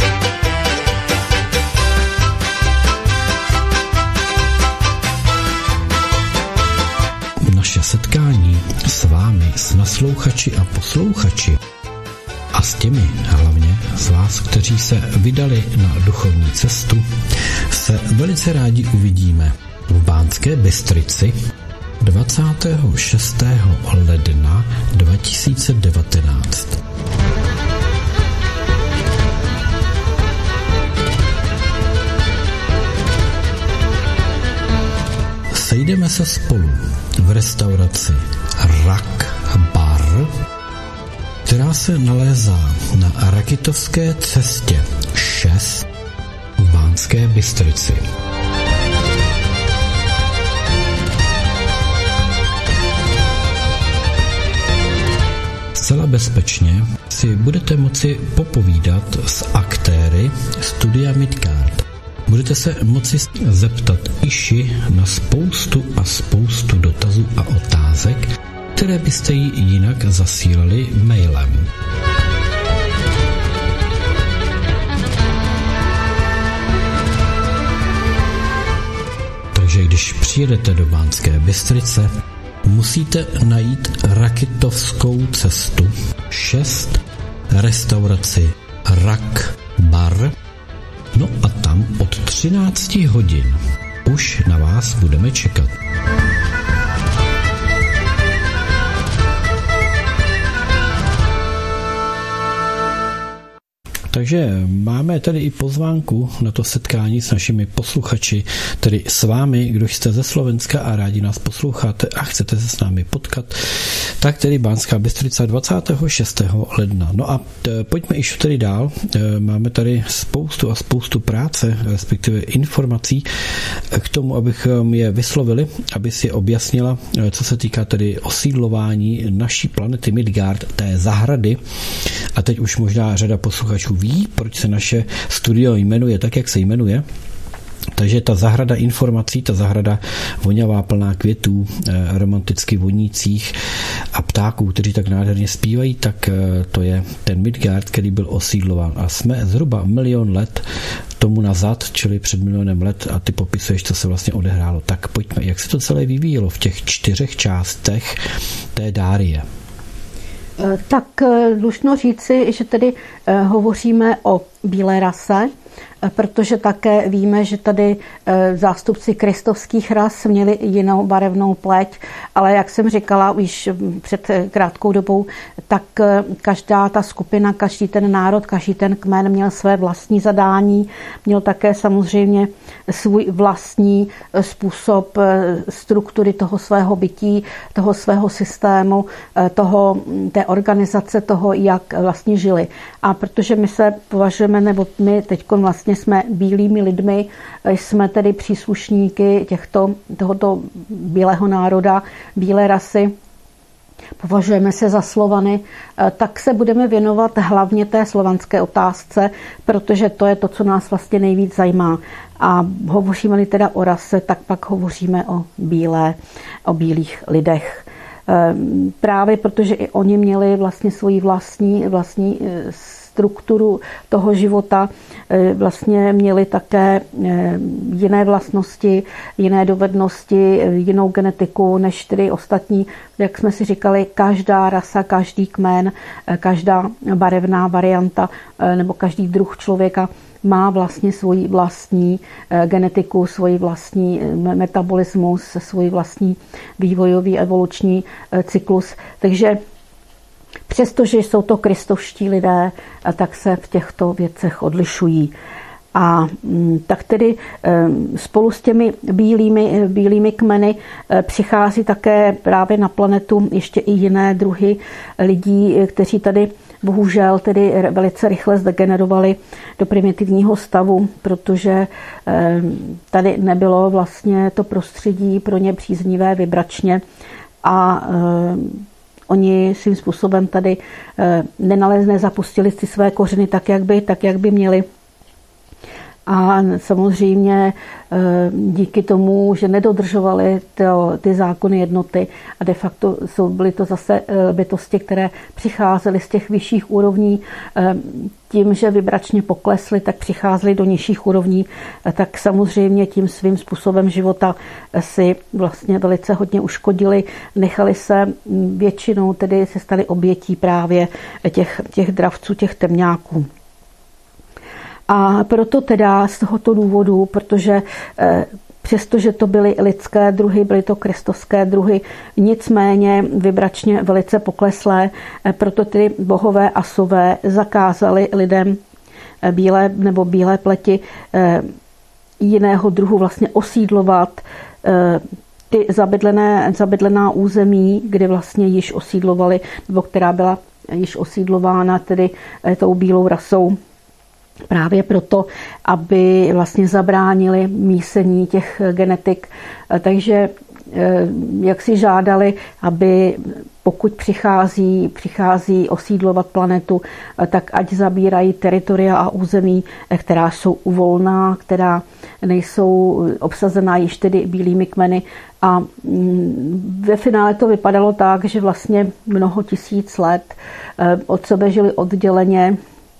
Naše setkání s vámi, s naslouchači a posluchači a s těmi hlavně z vás, kteří se vydali na duchovní cestu, se velice rádi uvidíme v Banské Bystrici 26. ledna 2019. Sejdeme se spolu v restauraci Rak Bar, která se nalézá na Rakitovské cestě 6 v Banské Bystrici. Zcela bezpečně si budete moci popovídat s aktéry Studia Midgard. Budete se moci zeptat Iši na spoustu a spoustu dotazů a otázek, které byste jí jinak zasílali mailem. Takže když přijedete do Banské Bystrice, musíte najít Rakitovskou cestu 6, restauraci Rak Bar, no a tam od 13 hodin už na vás budeme čekat. Takže Takže máme tady i pozvánku na to setkání s našimi posluchači, tedy s vámi, kdo jste ze Slovenska a rádi nás posloucháte a chcete se s námi potkat, tak tedy Banská Bystrica 26. ledna. No a pojďme již tedy dál. Máme tady spoustu práce, respektive informací k tomu, abychom je vyslovili, aby si objasnila, co se týká tedy osídlování naší planety Midgard, té zahrady. A teď už možná řada posluchačů ví, proč se naše studio jmenuje tak, jak se jmenuje. Takže ta zahrada informací, ta zahrada vonavá, plná květů, romanticky vonících a ptáků, kteří tak nádherně zpívají, tak to je ten Midgard, který byl osídlován. A jsme zhruba 1 milion let tomu nazad, čili před 1 milionem let, a ty popisuješ, co se vlastně odehrálo. Tak pojďme, jak se to celé vyvíjelo v těch 4 částech té Dárie.
Tak dlužno říci, že tedy hovoříme o bílé rase, protože také víme, že tady zástupci kristovských ras měli jinou barevnou pleť, ale jak jsem říkala už před krátkou dobou, tak každá ta skupina, každý ten národ, každý ten kmen měl své vlastní zadání, měl také samozřejmě svůj vlastní způsob struktury toho svého bytí, toho svého systému, té organizace, toho, jak vlastně žili. A protože my se považujeme, nebo my teď vlastně jsme bílými lidmi, jsme tedy příslušníky tohoto bílého národa, bílé rasy, považujeme se za Slovany, tak se budeme věnovat hlavně té slovanské otázce, protože to je to, co nás vlastně nejvíc zajímá. A hovoříme-li teda o rase, tak pak hovoříme o bílých lidech. Právě protože i oni měli vlastně svoji vlastní strukturu toho života, vlastně měli také jiné vlastnosti, jiné dovednosti, jinou genetiku než tedy ostatní. Jak jsme si říkali, každá rasa, každý kmen, každá barevná varianta nebo každý druh člověka má vlastně svoji vlastní genetiku, svoji vlastní metabolismus, svůj vlastní vývojový evoluční cyklus. Takže přestože jsou to kristovští lidé, tak se v těchto věcech odlišují. A tak tedy spolu s těmi bílými kmeny přichází také právě na planetu ještě i jiné druhy lidí, kteří tady bohužel tedy velice rychle zdegenerovali do primitivního stavu, protože tady nebylo vlastně to prostředí pro ně příznivé vibračně a oni svým způsobem tady nezapustili si své kořeny tak, jak by měli. A samozřejmě díky tomu, že nedodržovali ty zákony jednoty a de facto byly to zase bytosti, které přicházely z těch vyšších úrovní, tím, že vibračně poklesly, tak přicházely do nižších úrovní, tak samozřejmě tím svým způsobem života si vlastně velice hodně uškodili. Nechali se většinou, tedy se stali obětí právě těch dravců, těch temňáků. A proto teda z tohoto důvodu, protože přestože to byly lidské druhy, byly to kristovské druhy, nicméně vibračně velice pokleslé, proto ty bohové asové zakázali lidem bílé pleti jiného druhu vlastně osídlovat ty zabydlená území, kde vlastně již osídlovali, nebo která byla již osídlována tedy tou bílou rasou. Právě proto, aby vlastně zabránili mísení těch genetik. Takže jak si žádali, aby pokud přichází osídlovat planetu, tak ať zabírají teritoria a území, která jsou uvolná, která nejsou obsazená již tedy bílými kmeny. A ve finále to vypadalo tak, že vlastně mnoho tisíc let od sebe žili odděleně,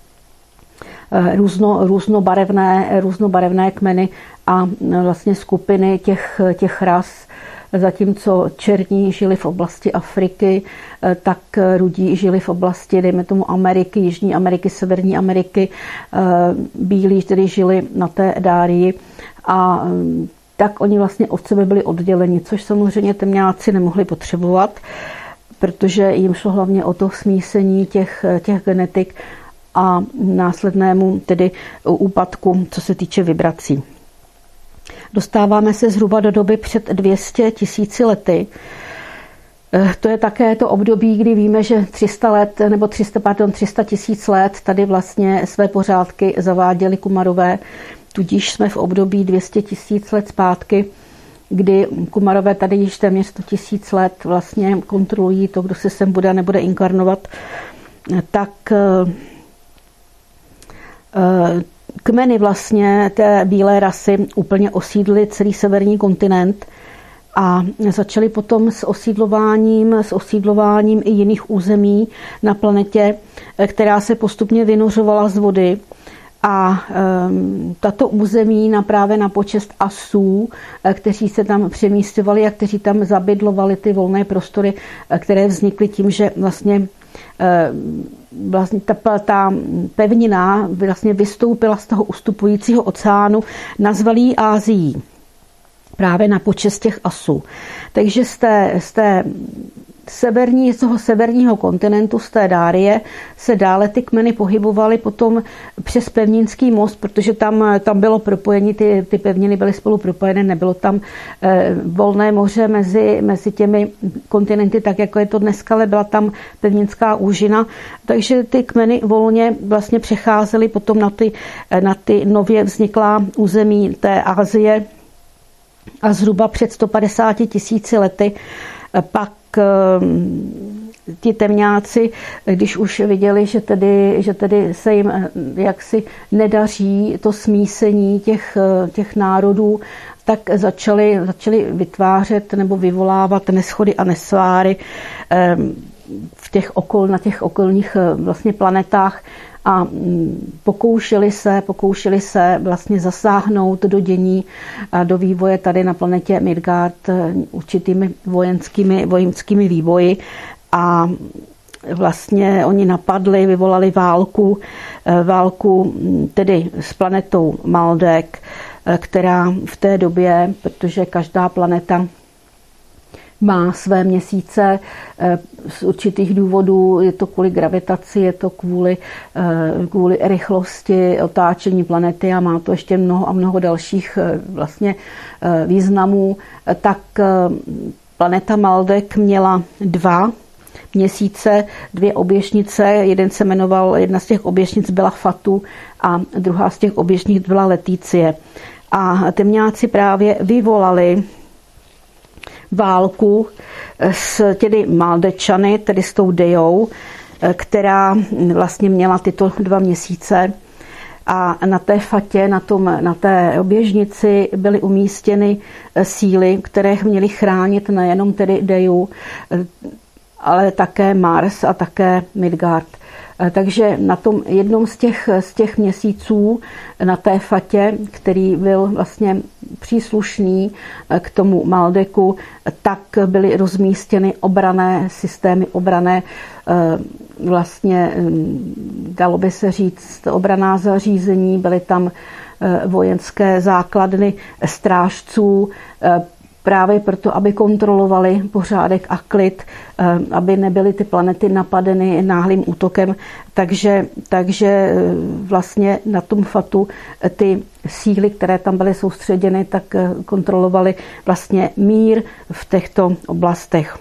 různobarevné kmeny a vlastně skupiny těch ras. Zatímco černí žili v oblasti Afriky, tak rudí žili v oblasti, dejme tomu, Ameriky, Jižní Ameriky, Severní Ameriky, bílí tedy žili na té Dárii a tak oni vlastně od sebe byli odděleni, což samozřejmě temňáci nemohli potřebovat, protože jim šlo hlavně o to smísení těch genetik. a následnému tedy úpadku, co se týče vibrací. Dostáváme se zhruba do doby před 200 000 lety. To je také to období, kdy víme, že 300 000 let tady vlastně své pořádky zaváděli Kumarové, tudíž jsme v období 200 000 let zpátky, kdy Kumarové tady již téměř 100 000 let vlastně kontrolují to, kdo se sem bude a nebude inkarnovat, tak kmeny vlastně té bílé rasy úplně osídlily celý severní kontinent a začaly potom s osídlováním i jiných území na planetě, která se postupně vynořovala z vody. A tato území právě na počest asů, kteří se tam přemístovali a kteří tam zabydlovali ty volné prostory, které vznikly tím, že vlastně ta pevnina vlastně vystoupila z toho ustupujícího oceánu, nazvali ji Ázií. Právě na počest těch asů. Takže z toho severního kontinentu, z té Dárie, se dále ty kmeny pohybovaly potom přes pevninský most, protože tam bylo propojení, ty pevniny byly spolu propojené, nebylo tam volné moře mezi těmi kontinenty, tak jako je to dneska, ale byla tam pevninská úžina. Takže ty kmeny volně vlastně přecházely potom na ty nově vzniklá území té Asie a zhruba před 150 000 lety pak ti temňáci, když už viděli, že tedy se jim jaksi nedaří to smísení těch národů, tak začali vytvářet nebo vyvolávat neshody a nesváry na těch okolních vlastně planetách a pokoušeli se vlastně zasáhnout do dění a do vývoje tady na planetě Midgard určitými vojenskými vývoji a vlastně oni vyvolali válku tedy s planetou Maldek, která v té době, protože každá planeta má své měsíce z určitých důvodů, je to kvůli gravitaci, je to kvůli rychlosti otáčení planety a má to ještě mnoho dalších vlastně významů, tak planeta Maldek měla 2 měsíce, 2 oběšnice, jedna z těch oběšnic byla Fatu a druhá z těch oběšnic byla Leticie. A temňáci právě vyvolali válku s těmi Maldečany, tedy s tou Dejou, která vlastně měla tyto 2 měsíce. A na té Fatě, na té oběžnici byly umístěny síly, které měly chránit nejenom tedy Deju, ale také Mars a také Midgard. Takže na tom jednom z těch měsíců na té Fatě, který byl vlastně příslušný k tomu Maldeku, tak byly rozmístěny systémy obrané, vlastně dalo by se říct obranná zařízení, byly tam vojenské základny strážců, právě proto, aby kontrolovali pořádek a klid, aby nebyly ty planety napadeny náhlým útokem. Takže vlastně na tom Fatu ty síly, které tam byly soustředěny, tak kontrolovaly vlastně mír v těchto oblastech.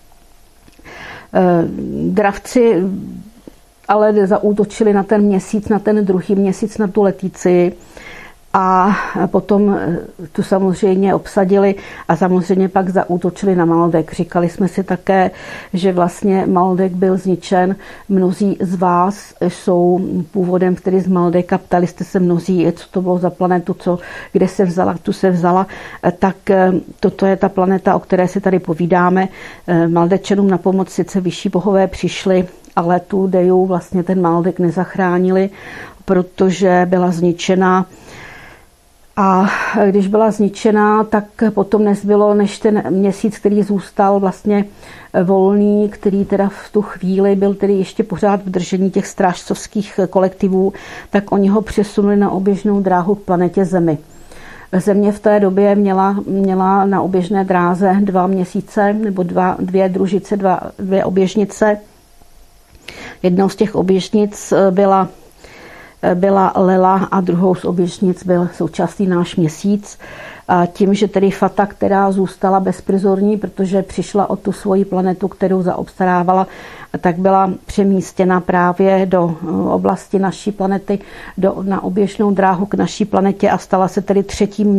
Dravci ale zaútočili na ten měsíc, na ten druhý měsíc, na tu Leticii, a potom tu samozřejmě obsadili a samozřejmě pak zaútočili na Maldek. Říkali jsme si také, že vlastně Maldek byl zničen. Mnozí z vás jsou původem tedy z Maldeka. Ptali jste se mnozí, co to bylo za planetu, kde se vzala, tu se vzala. Tak toto je ta planeta, o které si tady povídáme. Maldečanům na pomoc sice vyšší bohové přišli, ale tu Deju vlastně ten Maldek nezachránili, protože byla zničena. A když byla zničená, tak potom nezbylo než ten měsíc, který zůstal vlastně volný, který teda v tu chvíli byl tedy ještě pořád v držení těch strážcovských kolektivů, tak oni ho přesunuli na oběžnou dráhu k planetě Zemi. Země v té době měla na oběžné dráze 2 měsíce nebo 2 družice, 2 oběžnice. Jednou z těch oběžnic byla Lela a druhou z oběžnic byl současný náš Měsíc. A tím, že tedy Fata, která zůstala bezprizorní, protože přišla o tu svoji planetu, kterou zaobstarávala, tak byla přemístěna právě do oblasti naší planety, na oběžnou dráhu k naší planetě a stala se tedy třetím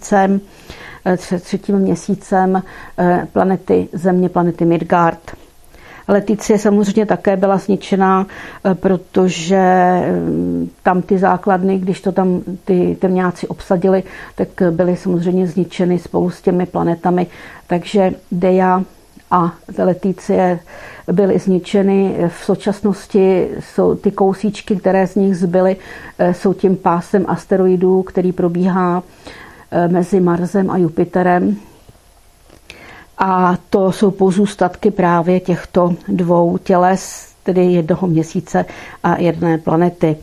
měsícem planety Země, planety Midgard. Leticie samozřejmě také byla zničená, protože tam ty základny, když to tam ty temňáci obsadili, tak byly samozřejmě zničeny spolu s těmi planetami. Takže Deja a Leticie byly zničeny. V současnosti jsou ty kousíčky, které z nich zbyly, jsou tím pásem asteroidů, který probíhá mezi Marsem a Jupiterem. A to jsou pozůstatky právě těchto dvou těles, tedy jednoho Měsíce a jedné planety.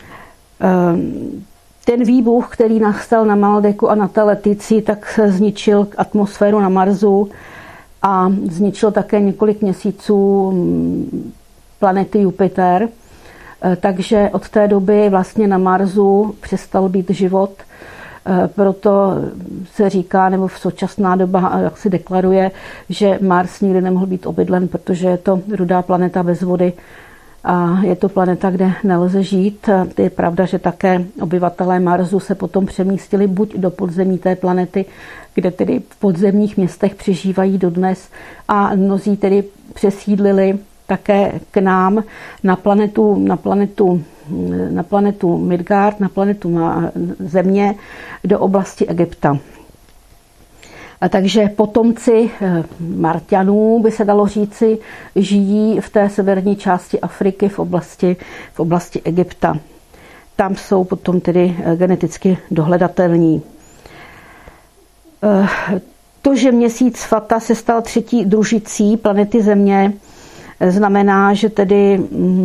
Ten výbuch, který nastal na Maldeku a na té Letici, tak zničil atmosféru na Marsu a zničil také několik měsíců planety Jupiter. Takže od té doby vlastně na Marsu přestal být život. Proto se říká, nebo v současná doba jak si deklaruje, že Mars nikdy nemohl být obydlen, protože je to rudá planeta bez vody a je to planeta, kde nelze žít. Je pravda, že také obyvatelé Marsu se potom přemístili buď do podzemí té planety, kde tedy v podzemních městech přežívají dodnes, a mnozí tedy přesídlili také k nám na planetu Midgard, na planetu Země, do oblasti Egypta. A takže potomci Marťanů, by se dalo říci, žijí v té severní části Afriky v oblasti Egypta. Tam jsou potom tedy geneticky dohledatelní. To, že Měsíc Fata se stal třetí družicí planety Země, znamená, že tedy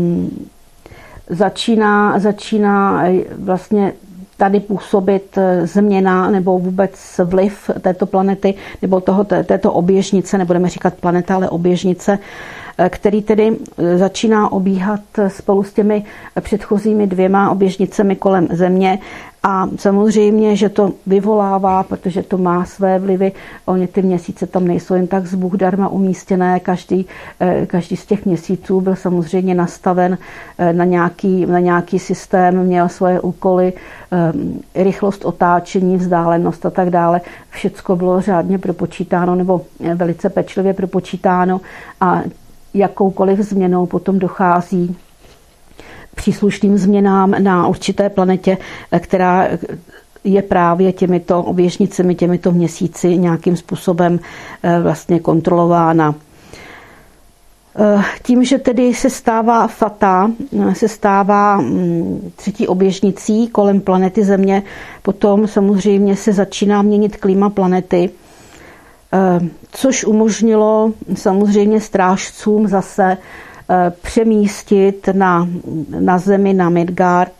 začíná vlastně tady působit změna nebo vůbec vliv této planety nebo této oběžnice, nebudeme říkat planeta, ale oběžnice, který tedy začíná obíhat spolu s těmi předchozími dvěma oběžnicemi kolem Země. A samozřejmě, že to vyvolává, protože to má své vlivy. Ony ty měsíce tam nejsou jen tak z Bůh darma umístěné. Každý z těch měsíců byl samozřejmě nastaven na nějaký systém, měl svoje úkoly, rychlost otáčení, vzdálenost a tak dále. Všecko bylo řádně propočítáno nebo velice pečlivě propočítáno a jakoukoliv změnou potom dochází příslušným změnám na určité planetě, která je právě těmito oběžnicemi, těmito měsíci nějakým způsobem vlastně kontrolována. Tím, že tedy se stává Fata, se stává třetí oběžnicí kolem planety Země, potom samozřejmě se začíná měnit klima planety, což umožnilo samozřejmě strážcům zase přemístit na Zemi, na Midgard,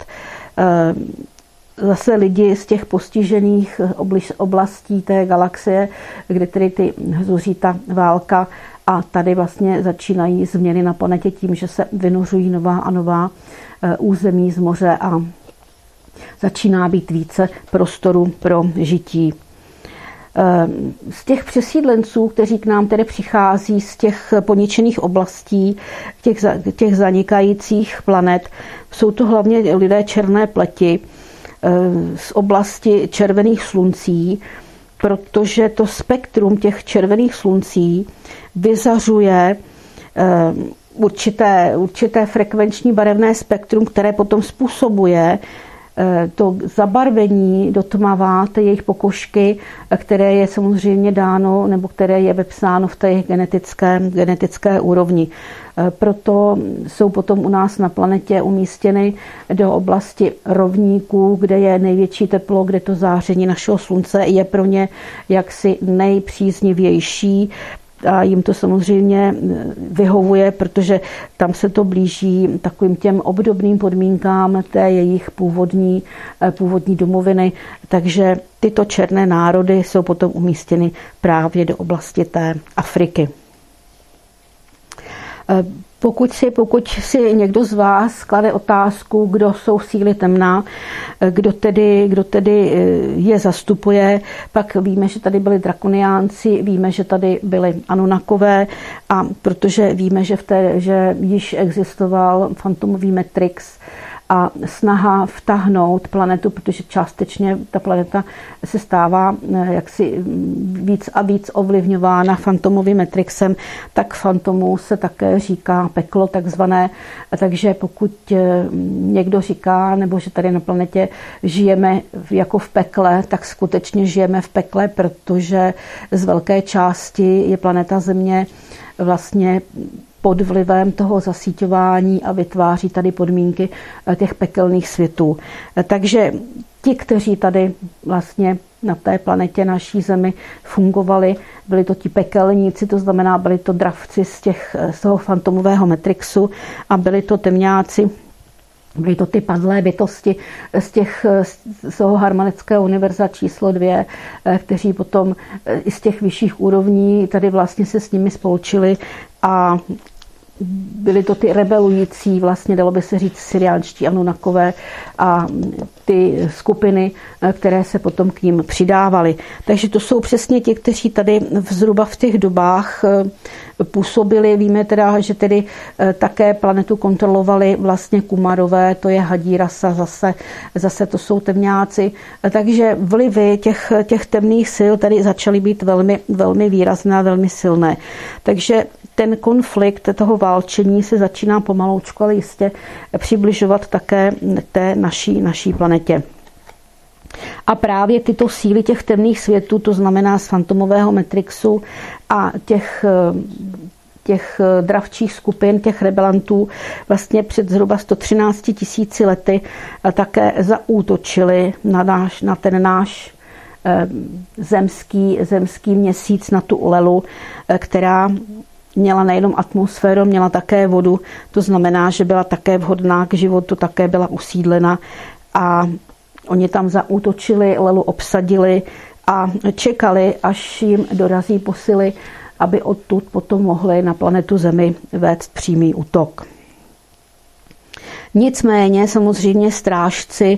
zase lidi z těch postižených oblastí té galaxie, kde tedy zuří ta válka, a tady vlastně začínají změny na planetě tím, že se vynořují nová a nová území z moře a začíná být více prostoru pro žití. Z těch přesídlenců, kteří k nám tedy přichází z těch poničených oblastí, těch zanikajících planet, jsou to hlavně lidé černé pleti z oblasti červených sluncí, protože to spektrum těch červených sluncí vyzařuje určité frekvenční barevné spektrum, které potom způsobuje to zabarvení do tmavá té jejich pokožky, které je samozřejmě dáno nebo které je vepsáno v té genetické úrovni. Proto jsou potom u nás na planetě umístěny do oblasti rovníků, kde je největší teplo, kde to záření našeho slunce je pro ně jaksi nejpříznivější. A jim to samozřejmě vyhovuje, protože tam se to blíží takovým těm obdobným podmínkám té jejich původní domoviny. Takže tyto černé národy jsou potom umístěny právě do oblasti té Afriky. Pokud si někdo z vás klade otázku, kdo jsou síly temna, kdo tedy je zastupuje, pak víme, že tady byli drakoniánci, víme, že tady byli Anunnakové, a protože víme, že již existoval fantomový Matrix a snaha vtáhnout planetu, protože částečně ta planeta se stává jaksi víc a víc ovlivňována fantomovým Matrixem, tak fantomu se také říká peklo takzvané. Takže pokud někdo říká, nebo že tady na planetě žijeme jako v pekle, tak skutečně žijeme v pekle, protože z velké části je planeta Země vlastně pod vlivem toho zasíťování a vytváří tady podmínky těch pekelných světů. Takže ti, kteří tady vlastně na té planetě naší Zemi fungovali, byli to ti pekelníci, to znamená, byli to dravci z toho fantomového Matrixu a byli to temňáci, byly to ty padlé bytosti z toho harmonického univerza číslo 2, kteří potom i z těch vyšších úrovní tady vlastně se s nimi spolčili a byly to ty rebelující, vlastně dalo by se říct syriánští Anunnakové a ty skupiny, které se potom k ním přidávaly. Takže to jsou přesně ti, kteří tady zhruba v těch dobách působili. Víme teda, že tedy také planetu kontrolovali vlastně Kumarové, to je hadí rasa, zase to jsou temňáci. Takže vlivy těch temných sil tady začaly být velmi, velmi výrazné a velmi silné. Takže ten konflikt toho válčení se začíná pomaloučku, ale jistě přibližovat také té naší planetě. A právě tyto síly těch temných světů, to znamená z fantomového Matrixu a těch dravčích skupin, těch rebelantů, vlastně před zhruba 113 000 lety také zaútočili na ten náš zemský měsíc, na tu Lelu, která měla nejenom atmosféru, měla také vodu, to znamená, že byla také vhodná k životu, také byla usídlena a oni tam zaútočili, Lelu obsadili a čekali, až jim dorazí posily, aby odtud potom mohli na planetu Zemi vést přímý útok. Nicméně samozřejmě strážci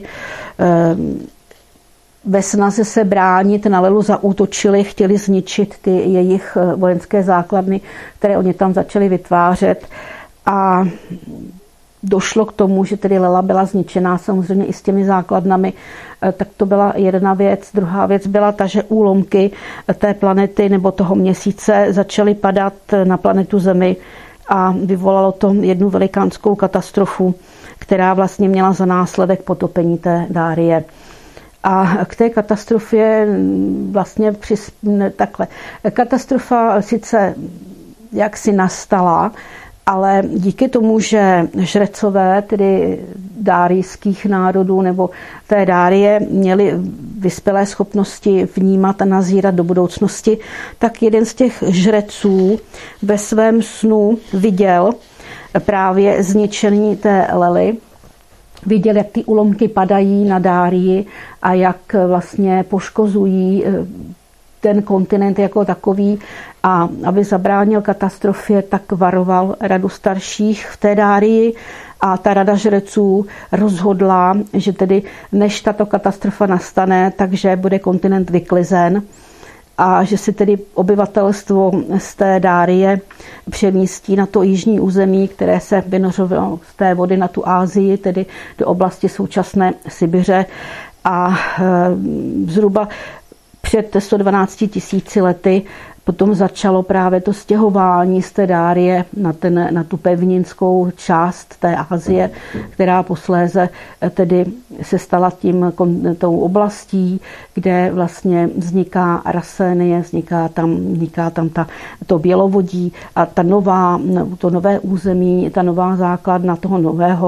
ve snaze se bránit na Lelu zaútočili, chtěli zničit ty jejich vojenské základny, které oni tam začali vytvářet a došlo k tomu, že tedy Lela byla zničená samozřejmě i s těmi základnami, tak to byla jedna věc. Druhá věc byla ta, že úlomky té planety nebo toho měsíce začaly padat na planetu Zemi a vyvolalo to jednu velikánskou katastrofu, která vlastně měla za následek potopení té Dárie. A k té katastrofě vlastně takhle. Katastrofa sice jaksi nastala, ale díky tomu, že žrecové, tedy dárijských národů nebo té Dárie, měli vyspělé schopnosti vnímat a nazírat do budoucnosti, tak jeden z těch žreců ve svém snu viděl právě zničení té Lely, viděl, jak ty úlomky padají na Dárii a jak vlastně poškozují ten kontinent jako takový a aby zabránil katastrofě, tak varoval radu starších v té Dárii a ta rada žreců rozhodla, že tedy než tato katastrofa nastane, takže bude kontinent vyklizen a že si tedy obyvatelstvo z té Dárie přemístí na to jižní území, které se vynořovalo z té vody na tu Asii, tedy do oblasti současné Sibiře a zhruba před 112 000 lety potom začalo právě to stěhování z té Dárie na tu pevninskou část té Asie, která posléze tedy se stala tou oblastí, kde vlastně vzniká Rasenie, vzniká tam to Bělovodí a to nové území, ta nová základna toho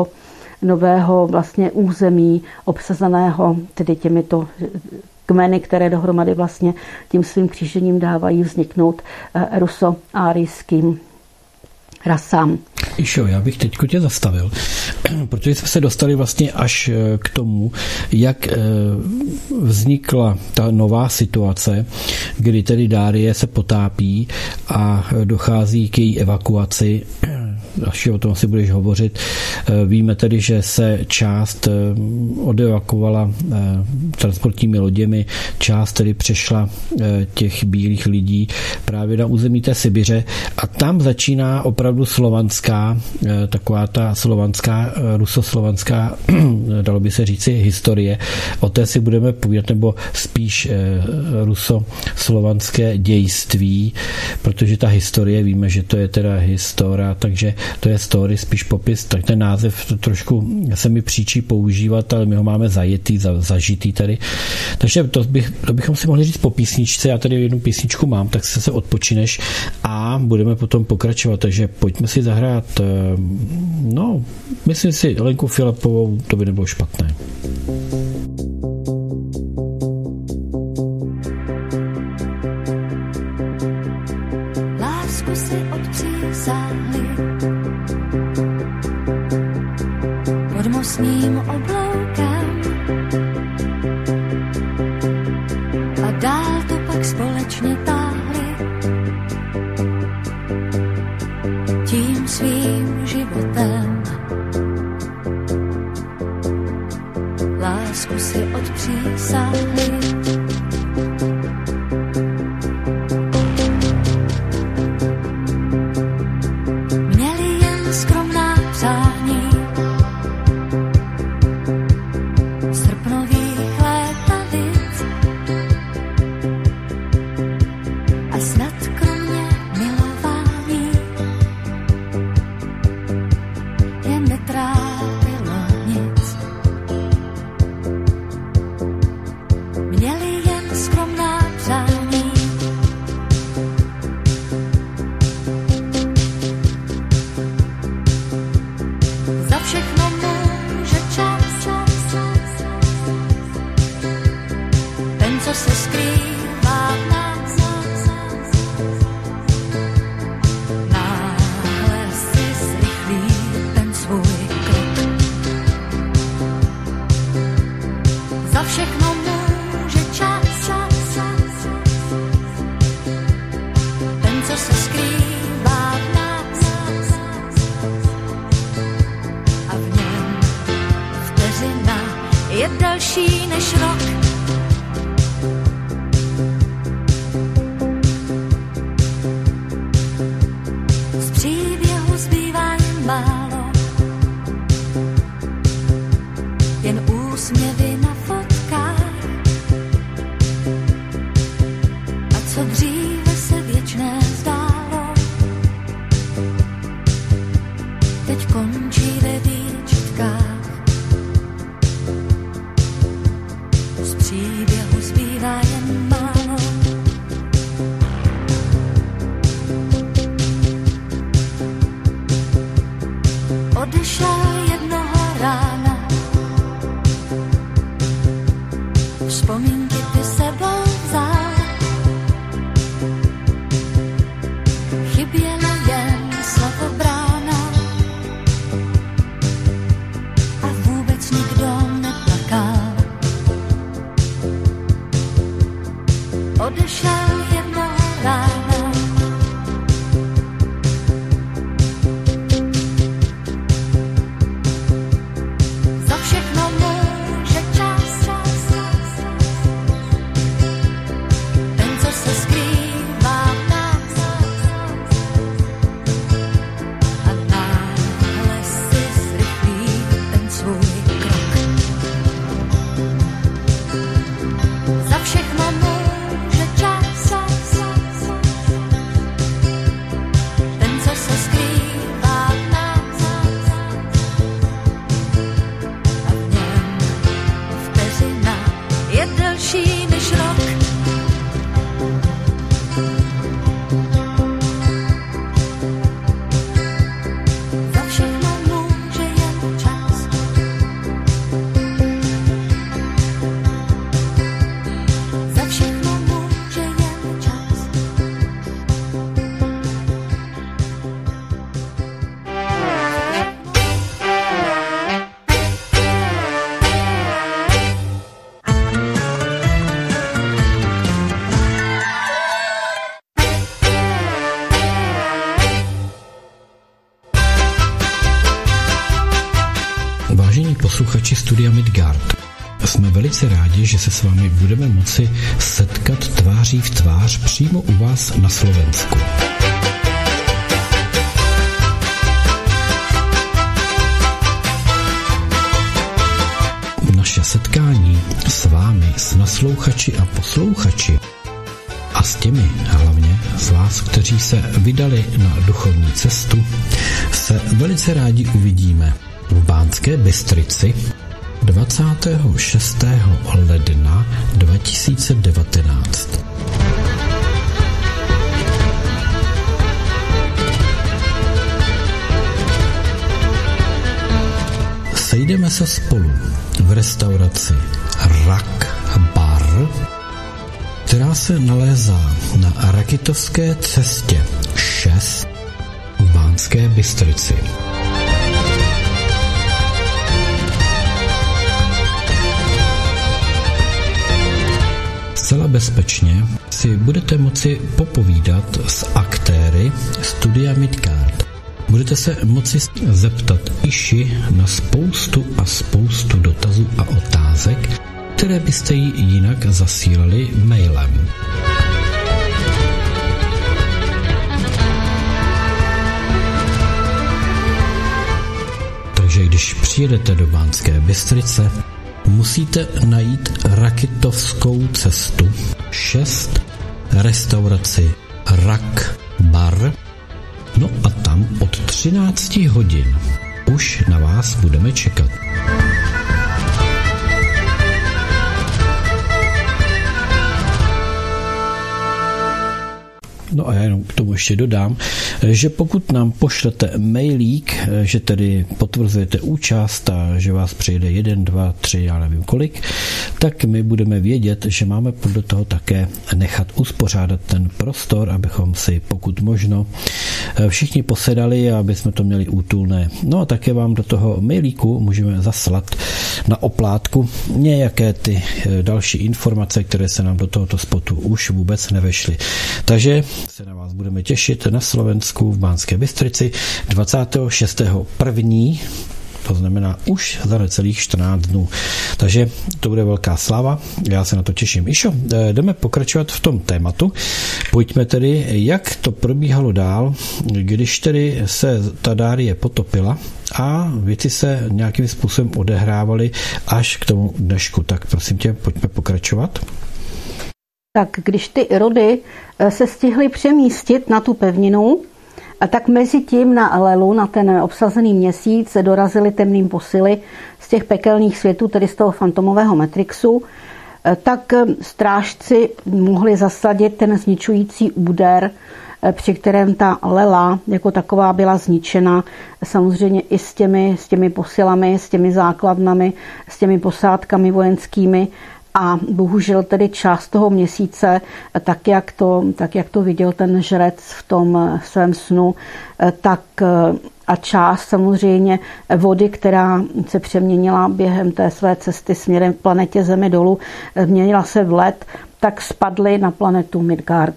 nového vlastně území obsazeného tedy těmito kmeny, které dohromady vlastně tím svým křížením dávají vzniknout ruso-árijským rasám.
Išo, já bych teďko tě zastavil, protože jsme se dostali vlastně až k tomu, jak vznikla ta nová situace, kdy tedy Dárie se potápí a dochází k její evakuaci až o tom si budeš hovořit. Víme tedy, že se část odevakovala transportními loděmi, část tedy přešla těch bílých lidí právě na území té Sibiře a tam začíná opravdu slovanská, taková ta slovanská, rusoslovanská, dalo by se říci, historie. O té si budeme povídat, nebo spíš rusoslovanské dějství, protože ta historie, víme, že to je teda histora, takže to je story, spíš popis, tak ten název trošku se mi příčí používat, ale my ho máme zajetý, zažitý tady. Takže to bychom si mohli říct po písničce, já tady jednu písničku mám, tak se odpočineš a budeme potom pokračovat, takže pojďme si zahrát, no, myslím si Lenku Filipovou, to by nebylo špatné.
Lásku si odpřísáhli pod mostním obloukem a dál to pak společně táhli tím svým životem. Lásku si odpřísáhli měli jen skromná přání srpnových létavic a snad kromě milování je netrápilo nic. Měli jen skromná přání za všechno může čas, ten, co se skrývá v nás, náhle si zrychlí ten svůj krok. Za všechno může čas, ten, co se skrývá v nás a v něm vteřina je další než rok. Z příběhu zbývá jen málo, jen úsměvy na fotkách a co dříve se věčné zdálo, teď končí ve výčitkách. Z příběhu zbývá jen málo, odešel jednoho rána, vzpomínky ty sebou vzal, chyběla jen slavobrána a vůbec nikdo neplakal. Odešel jednoho rána,
studia Midgard. Jsme velice rádi, že se s vámi budeme moci setkat tváří v tvář přímo u vás na Slovensku. Naše setkání s vámi, s naslouchači a posluchači a s těmi hlavně z vás, kteří se vydali na duchovní cestu, se velice rádi uvidíme v Banské Bystrici 26. ledna 2019. Sejdeme se spolu v restauraci Rak Bar, která se nalézá na Rakitovské cestě 6 v Banské Bystrici. Zcela bezpečně si budete moci popovídat s aktéry studia Midgard. Budete se moci zeptat Iši na spoustu dotazů a otázek, které byste jí jinak zasílali mailem. Takže když přijedete do Banské Bystrice, musíte najít Rakitovskou cestu 6, restauraci Rak Bar, no a tam od 13 hodin už na vás budeme čekat. No a já jenom k tomu ještě dodám, že pokud nám pošlete mailík, že tedy potvrzujete účast a že vás přijede 1, 2, 3, já nevím kolik, tak my budeme vědět, že máme podle toho také nechat uspořádat ten prostor, abychom si pokud možno všichni posedali a aby jsme to měli útulné. No a také vám do toho mailíku můžeme zaslat na oplátku nějaké ty další informace, které se nám do tohoto spotu už vůbec nevešly. Takže se na vás budeme těšit na Slovensku v Banské Bystrici 26.1., to znamená už za necelých 14 dnů. Takže to bude velká sláva, já se na to těším. Išo, jdeme pokračovat v tom tématu. Pojďme tedy, jak to probíhalo dál, když tedy se ta Dárie potopila a věci se nějakým způsobem odehrávaly až k tomu dnešku. Tak prosím tě, pojďme pokračovat.
Tak když ty rody se stihly přemístit na tu pevninu, a tak mezi tím na Lelu, na ten obsazený měsíc, dorazily temným posily z těch pekelných světů, tedy z toho fantomového Matrixu, tak strážci mohli zasadit ten zničující úder, při kterém ta Lela jako taková byla zničena, samozřejmě i s těmi posilami, s těmi základnami, s těmi posádkami vojenskými. A bohužel tedy část toho měsíce, tak jak to viděl ten žrec v tom svém snu, tak a část samozřejmě vody, která se přeměnila během té své cesty směrem k planetě Zemi dolů, změnila se v led, tak spadly na planetu Midgard.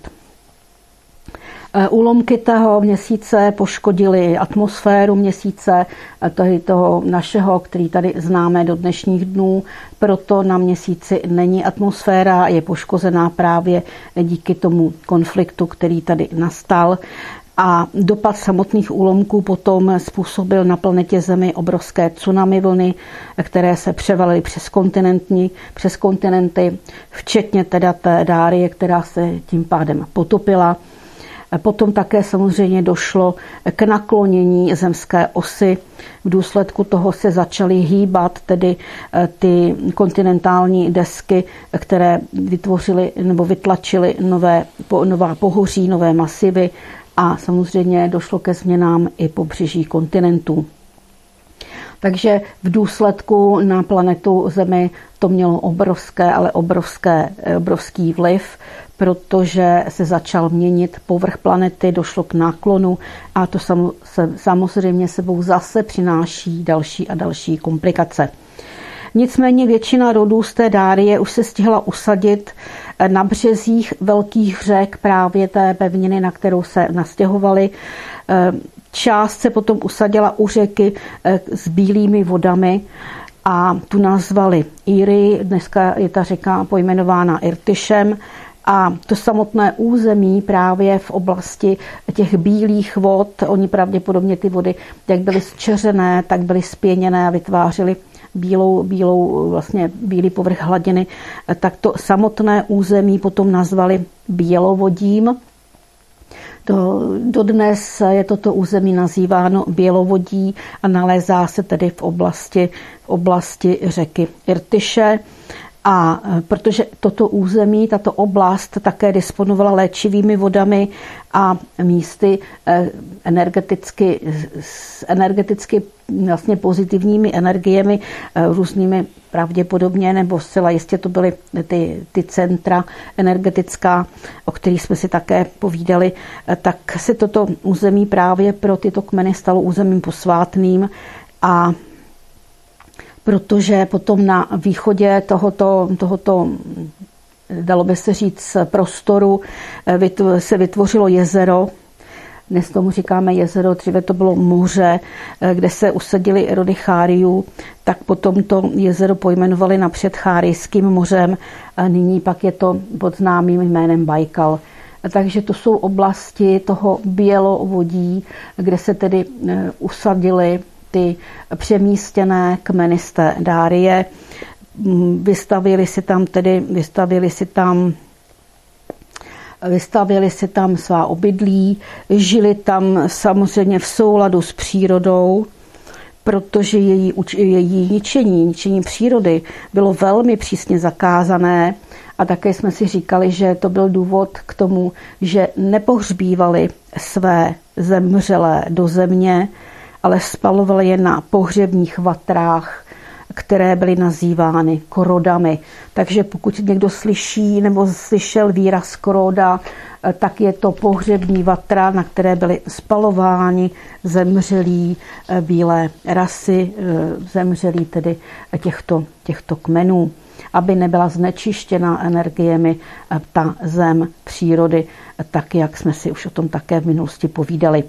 Úlomky toho měsíce poškodily atmosféru měsíce, toho našeho, který tady známe do dnešních dnů, proto na měsíci není atmosféra, je poškozená právě díky tomu konfliktu, který tady nastal. A dopad samotných úlomků potom způsobil na planetě Zemi obrovské tsunami vlny, které se převalily přes kontinenty, včetně teda té Dárie, která se tím pádem potopila. Potom také samozřejmě došlo k naklonění zemské osy. V důsledku toho se začaly hýbat tedy ty kontinentální desky, které vytvořily nebo vytlačily nová pohoří, nové masivy a samozřejmě došlo ke změnám i pobřeží kontinentů. Takže v důsledku na planetu Zemi to mělo obrovský vliv, protože se začal měnit povrch planety, došlo k náklonu a to samozřejmě sebou zase přináší další a další komplikace. Nicméně většina rodů z té Dárie už se stihla usadit na březích velkých řek právě té pevniny, na kterou se nastěhovali. Část se potom usadila u řeky s bílými vodami a tu nazvali Íry, dneska je ta řeka pojmenována Irtyšem a to samotné území právě v oblasti těch bílých vod, oni pravděpodobně ty vody, jak byly zčeřené, tak byly spěněné a vytvářely vlastně bílý povrch hladiny, tak to samotné území potom nazvali Bělovodím. Dodnes je toto území nazýváno Bělovodí a nalézá se tedy v oblasti řeky Irtyše. A protože toto území, tato oblast také disponovala léčivými vodami a místy energeticky vlastně pozitivními energiemi, různými pravděpodobně, nebo zcela jistě to byly ty centra energetická, o kterých jsme si také povídali, tak se toto území právě pro tyto kmeny stalo územím posvátným a protože potom na východě tohoto dalo by se říct, prostoru se vytvořilo jezero. Dnes tomu říkáme jezero, dříve to bylo moře, kde se usadili rody Cháriů, tak potom to jezero pojmenovali napřed Chárijským mořem, a nyní pak je to pod známým jménem Bajkal. Takže to jsou oblasti toho Bělovodí, kde se tedy usadili ty přemístěné kmeny z té Dárie. Vystavili si tam svá obydlí, žili tam samozřejmě v souladu s přírodou, protože její ničení přírody bylo velmi přísně zakázané a také jsme si říkali, že to byl důvod k tomu, že nepohřbívali své zemřelé do země, ale spalovali je na pohřebních vatrách, které byly nazývány korodami. Takže pokud někdo slyší nebo slyšel výraz koroda, tak je to pohřební vatra, na které byly spalováni zemřelí bílé rasy, zemřelí tedy těchto kmenů, aby nebyla znečištěna energiemi ta zem přírody, tak jak jsme si už o tom také v minulosti povídali.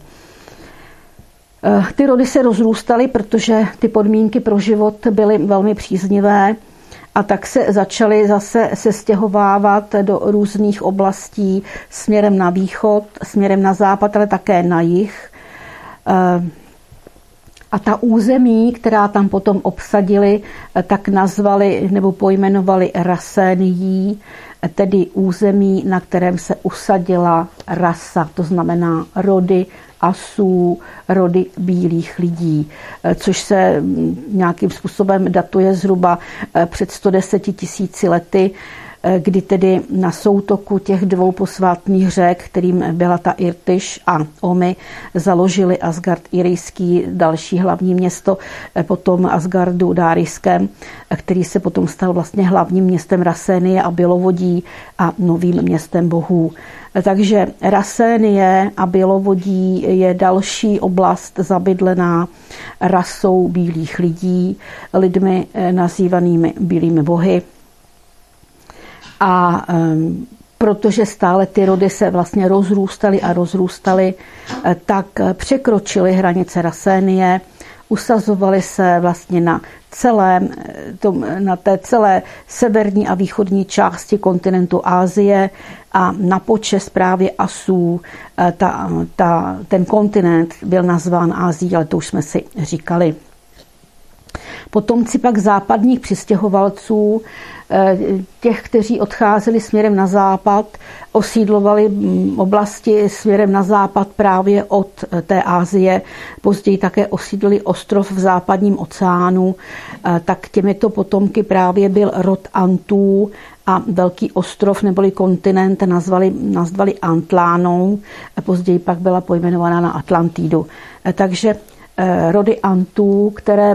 Ty rody se rozrůstaly, protože ty podmínky pro život byly velmi příznivé a tak se začaly zase sestěhovávat do různých oblastí směrem na východ, směrem na západ, ale také na jih. A ta území, která tam potom obsadili, tak nazvali nebo pojmenovali Rasénií, tedy území, na kterém se usadila rasa, to znamená rody Asů, rody bílých lidí, což se nějakým způsobem datuje zhruba před 110 000 lety, kdy tedy na soutoku těch dvou posvátných řek, kterým byla ta Irtyš a Omy, založili Asgard Irijský, další hlavní město, potom Asgardu Dárijském, který se potom stal vlastně hlavním městem Rasénie a Bělovodí a novým městem bohů. Takže Rasénie a Bělovodí je další oblast zabydlená rasou bílých lidí, lidmi nazývanými bílými bohy. A protože stále ty rody se vlastně rozrůstaly, tak překročily hranice Rasénie, usazovali se vlastně na té celé severní a východní části kontinentu Asie a na počest právě Asů ten kontinent byl nazván Asií, ale to už jsme si říkali. Potomci pak západních přistěhovalců, těch, kteří odcházeli směrem na západ, osídlovali oblasti směrem na západ právě od té Asie, později také osídlili ostrov v západním oceánu, tak těmito potomky právě byl rod Antů a velký ostrov neboli kontinent nazvali Antlánou, později pak byla pojmenovaná na Atlantidu. Takže rody Antů, které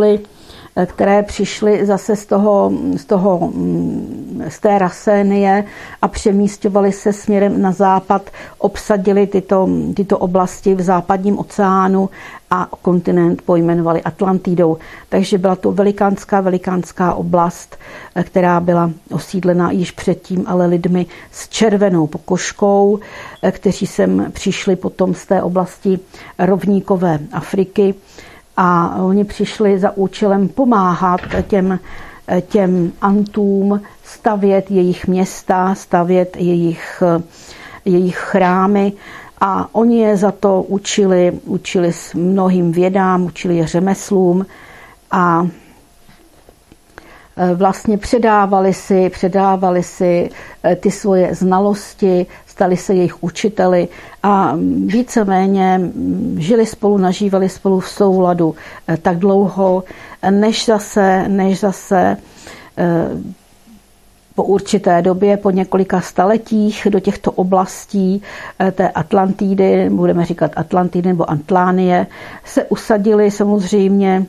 přišly zase z té Rasénie a přemísťovaly se směrem na západ, obsadili tyto oblasti v západním oceánu a kontinent pojmenovali Atlantidou. Takže byla to velikánská oblast, která byla osídlena již předtím, ale lidmi s červenou pokožkou, kteří sem přišli potom z té oblasti rovníkové Afriky. a oni přišli za účelem pomáhat těm Antům stavět jejich města, stavět jejich chrámy a oni je za to učili s mnohým vědám, učili je řemeslům a vlastně předávali si ty svoje znalosti, stali se jejich učiteli a víceméně žili spolu, nažívali spolu v souladu tak dlouho, než zase po určité době, po několika staletích do těchto oblastí té Atlantidy, budeme říkat Atlantidy nebo Atlánie, se usadili samozřejmě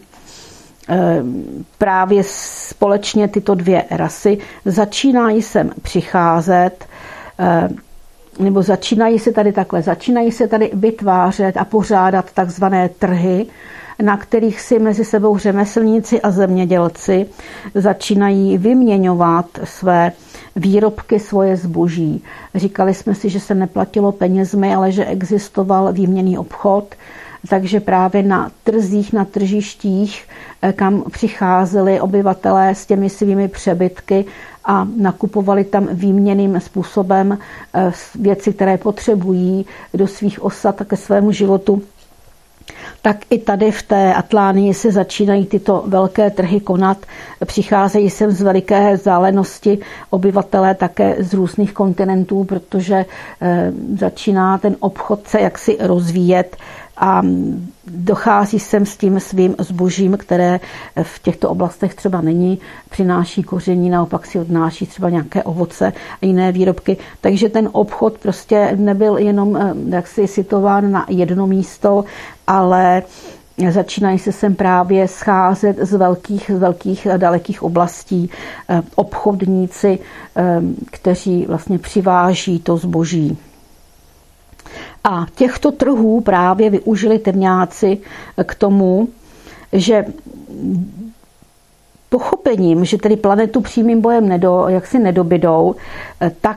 právě společně tyto dvě rasy. Začínají sem přicházet, nebo začínají se tady vytvářet a pořádat takzvané trhy, na kterých si mezi sebou řemeslníci a zemědělci začínají vyměňovat své výrobky, svoje zboží. Říkali jsme si, že se neplatilo penězmi, ale že existoval výměnný obchod, takže právě na trzích, na tržištích, kam přicházeli obyvatelé s těmi svými přebytky a nakupovali tam výměnným způsobem věci, které potřebují do svých osad ke svému životu, tak i tady v té Atlánii se začínají tyto velké trhy konat. Přicházejí sem z veliké vzdálenosti obyvatelé také z různých kontinentů, protože začíná ten obchod se jaksi rozvíjet a dochází sem s tím svým zbožím, které v těchto oblastech třeba není, přináší koření, naopak si odnáší třeba nějaké ovoce a jiné výrobky. Takže ten obchod prostě nebyl jenom jaksi situován na jedno místo, ale začínají se sem právě scházet z velkých dalekých oblastí obchodníci, kteří vlastně přiváží to zboží. A těchto trhů právě využili temňáci k tomu, že pochopením, že tedy planetu přímým bojem jaksi nedobydou, tak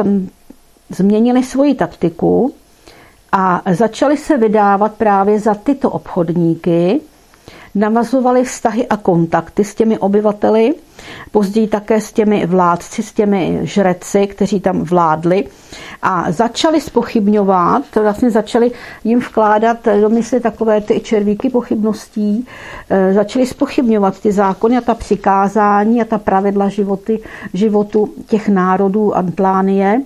změnili svoji taktiku a začali se vydávat právě za tyto obchodníky, navazovali vztahy a kontakty s těmi obyvateli, později také s těmi vládci, s těmi žreci, kteří tam vládli a začali zpochybňovat, vlastně začali jim vkládat do mysli takové ty červíky pochybností, začali zpochybňovat ty zákony a ta přikázání a ta pravidla životu těch národů Atlánie.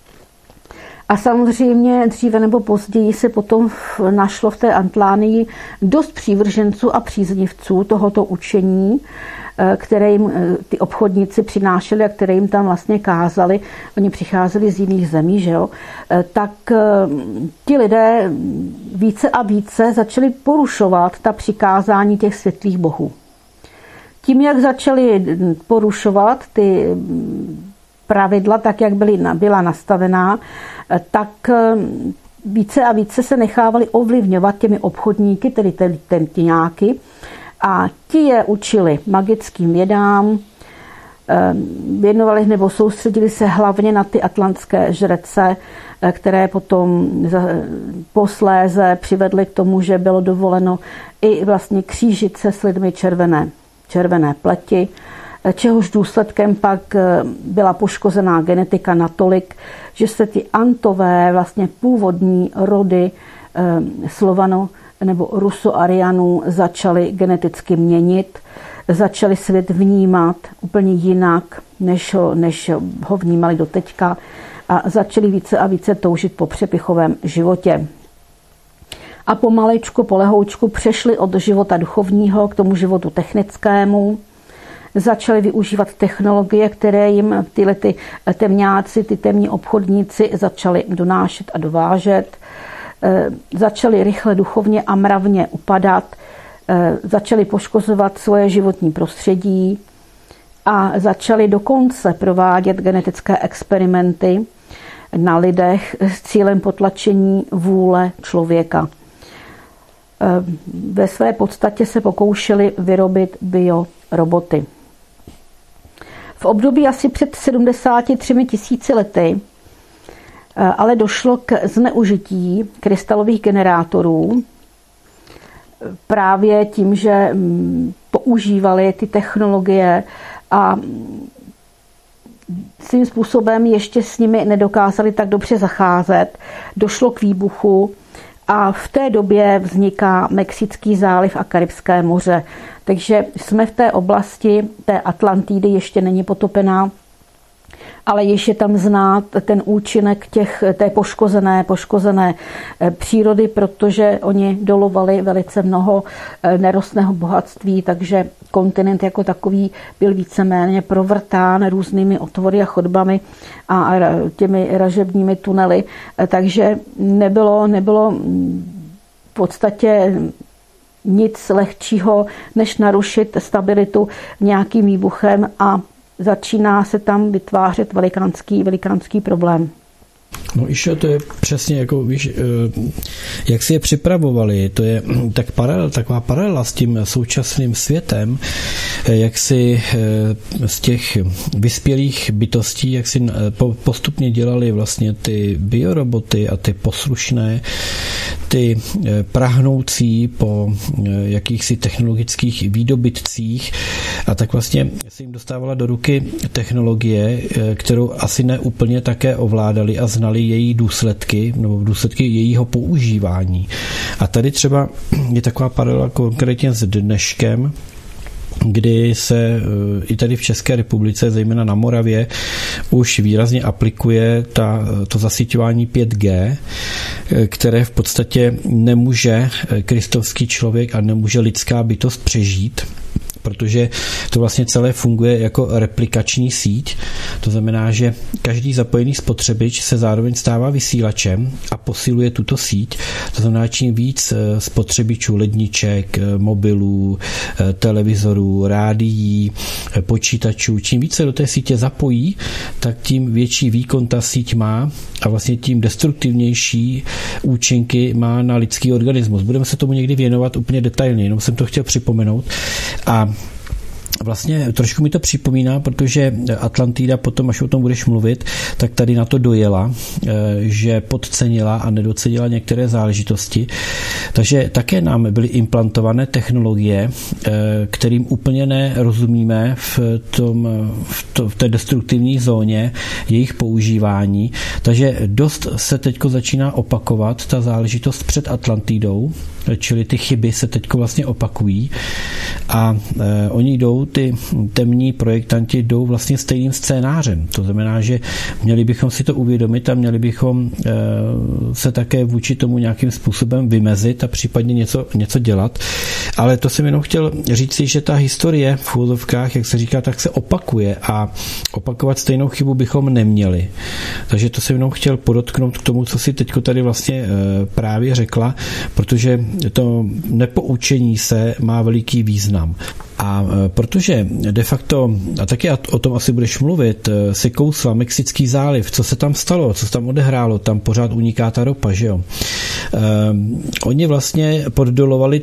A samozřejmě dříve nebo později se potom našlo v té Atlánii dost přívrženců a příznivců tohoto učení, které jim ty obchodníci přinášeli a které jim tam vlastně kázali. Oni přicházeli z jiných zemí, že jo? Tak ti lidé více a více začali porušovat ta přikázání těch světlých bohů. Tím, jak začali porušovat ty pravidla, tak jak byla nastavená, tak více a více se nechávali ovlivňovat těmi obchodníky, tedy temňáky, a ti je učili magickým vědám, věnovali nebo soustředili se hlavně na ty atlantské žrece, které potom posléze přivedly k tomu, že bylo dovoleno i vlastně křížit se s lidmi červené pleti, čehož důsledkem pak byla poškozená genetika natolik, že se ty Antové, vlastně původní rody Slovano nebo Ruso-Arianů začaly geneticky měnit, začaly svět vnímat úplně jinak, než ho vnímali doteďka a začali více a více toužit po přepichovém životě. A pomalečku, polehoučku přešli od života duchovního k tomu životu technickému, začali využívat technologie, které jim tyhle temňáci, ty temní obchodníci začali donášet a dovážet. Začali rychle duchovně a mravně upadat, začali poškozovat svoje životní prostředí a začali dokonce provádět genetické experimenty na lidech s cílem potlačení vůle člověka. Ve své podstatě se pokoušeli vyrobit bioroboty. V období asi před 73 000 lety ale došlo k zneužití krystalových generátorů právě tím, že používali ty technologie a svým způsobem ještě s nimi nedokázali tak dobře zacházet, došlo k výbuchu a v té době vzniká Mexický záliv a Karibské moře. Takže jsme v té oblasti té Atlantidy, ještě není potopená, ale již je tam znát ten účinek té poškozené přírody, protože oni dolovali velice mnoho nerostného bohatství, takže kontinent jako takový byl víceméně provrtán různými otvory a chodbami a těmi ražebními tunely, takže nebylo v podstatě nic lehčího, než narušit stabilitu nějakým výbuchem a začíná se tam vytvářet velikánský problém.
No Išo, to je přesně jako, víš, jak si je připravovali, to je taková paralela s tím současným světem, jak si z těch vyspělých bytostí, jak si postupně dělali vlastně ty bioroboty a ty poslušné, ty prahnoucí po jakýchsi technologických výdobytcích a tak vlastně se jim dostávala do ruky technologie, kterou asi neúplně také ovládali a znali její důsledky nebo důsledky jejího používání. A tady třeba je taková paralela konkrétně s dneškem, kdy se i tady v České republice, zejména na Moravě, už výrazně aplikuje to zasíťování 5G, které v podstatě nemůže kristovský člověk a nemůže lidská bytost přežít, protože to vlastně celé funguje jako replikační síť. To znamená, že každý zapojený spotřebič se zároveň stává vysílačem a posiluje tuto síť. To znamená, čím víc spotřebičů ledniček, mobilů, televizorů, rádií, počítačů, čím více do té sítě zapojí, tak tím větší výkon ta síť má a vlastně tím destruktivnější účinky má na lidský organismus. Budeme se tomu někdy věnovat úplně detailně, jenom jsem to chtěl připomenout. A vlastně trošku mi to připomíná, protože Atlantida potom, až o tom budeš mluvit, tak tady na to dojela, že podcenila a nedocenila některé záležitosti. Takže také nám byly implantované technologie, kterým úplně nerozumíme v té destruktivní zóně jejich používání. Takže dost se teďko začíná opakovat ta záležitost před Atlantidou, čili ty chyby se teďko vlastně opakují a oni jdou, ty temní projektanti jdou vlastně stejným scénářem. To znamená, že měli bychom si to uvědomit a měli bychom se také vůči tomu nějakým způsobem vymezit a případně něco dělat. Ale to jsem jenom chtěl říct si, že ta historie v úvozovkách, jak se říká, tak se opakuje a opakovat stejnou chybu bychom neměli. Takže to jsem jenom chtěl podotknout k tomu, co si teďko tady vlastně právě řekla, protože to nepoučení se má veliký význam. A protože de facto, a taky o tom asi budeš mluvit, si kousla Mexický záliv, co se tam stalo, co se tam odehrálo, tam pořád uniká ta ropa, že jo. Oni vlastně poddolovali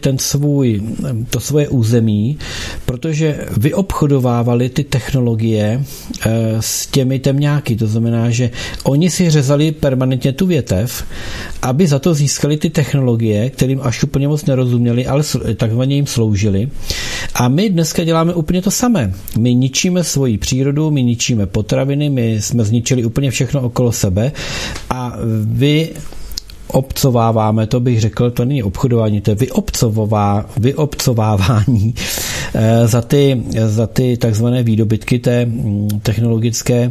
to svoje území, protože vyobchodovávali ty technologie s těmi temňáky, to znamená, že oni si řezali permanentně tu větev, aby za to získali ty technologie, kterým až úplně moc nerozuměli, ale takzvaně jim sloužili. A my dneska děláme úplně to samé. My ničíme svoji přírodu, my ničíme potraviny, my jsme zničili úplně všechno okolo sebe a vyobcováváme, to bych řekl, to není obchodování, to je vyobcovávání za ty takzvané výdobytky té technologické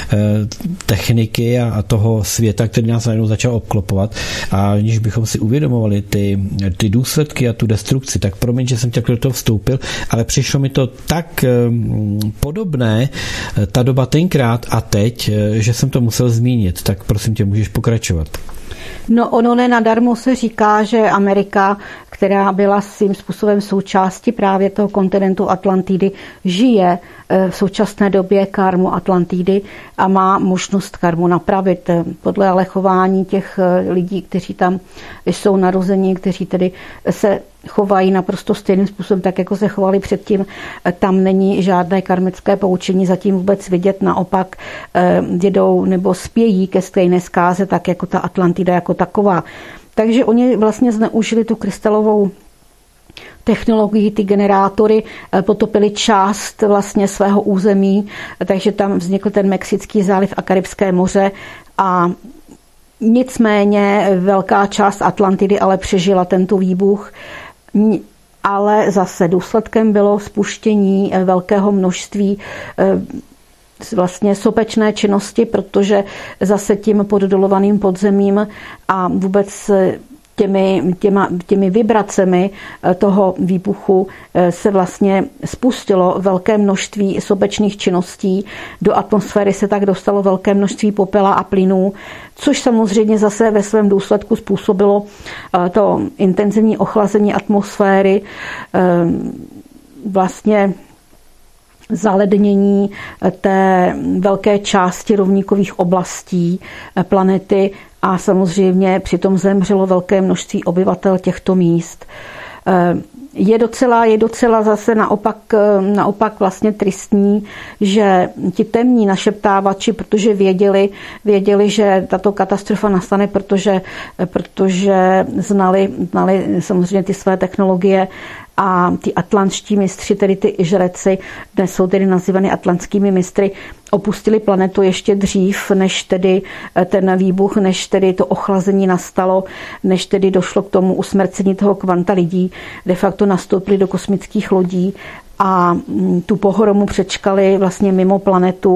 techniky a toho světa, který nás najednou začal obklopovat. A když bychom si uvědomovali ty důsledky a tu destrukci, tak promiň, že jsem tě do toho vstoupil, ale přišlo mi to tak podobné, ta doba tenkrát a teď, že jsem to musel zmínit. Tak prosím tě, můžeš pokračovat.
No ono nenadarmo se říká, že Amerika, která byla svým způsobem součástí právě toho kontinentu Atlantidy, žije v současné době karmu Atlantidy a má možnost karmu napravit. Podle ale chování těch lidí, kteří tam jsou narození, kteří tedy se chovají naprosto stejným způsobem, tak jako se chovali předtím, tam není žádné karmické poučení zatím vůbec vidět, naopak jedou nebo spějí ke stejné zkáze, tak jako ta Atlantida jako taková. Takže oni vlastně zneužili tu krystalovou technologií, ty generátory potopily část vlastně svého území, takže tam vznikl ten Mexický záliv a Karibské moře a nicméně velká část Atlantidy ale přežila tento výbuch, ale zase důsledkem bylo spuštění velkého množství vlastně sopečné činnosti, protože zase tím poddolovaným podzemím a vůbec těmi vibracemi toho výbuchu se vlastně spustilo velké množství sopečných činností. Do atmosféry se tak dostalo velké množství popela a plynů, což samozřejmě zase ve svém důsledku způsobilo to intenzivní ochlazení atmosféry, vlastně zalednění té velké části rovníkových oblastí planety a samozřejmě přitom zemřelo velké množství obyvatel těchto míst. Je docela zase naopak vlastně tristní, že ti temní našeptávači, protože věděli, že tato katastrofa nastane, protože znali samozřejmě ty své technologie a ty atlantští mistři, tedy ty žreci, dnes jsou tedy nazývány atlantskými mistry, opustili planetu ještě dřív, než tedy ten výbuch, než tedy to ochlazení nastalo, než tedy došlo k tomu usmrcení toho kvanta lidí. De facto nastoupili do kosmických lodí a tu pohromu přečkali vlastně mimo planetu,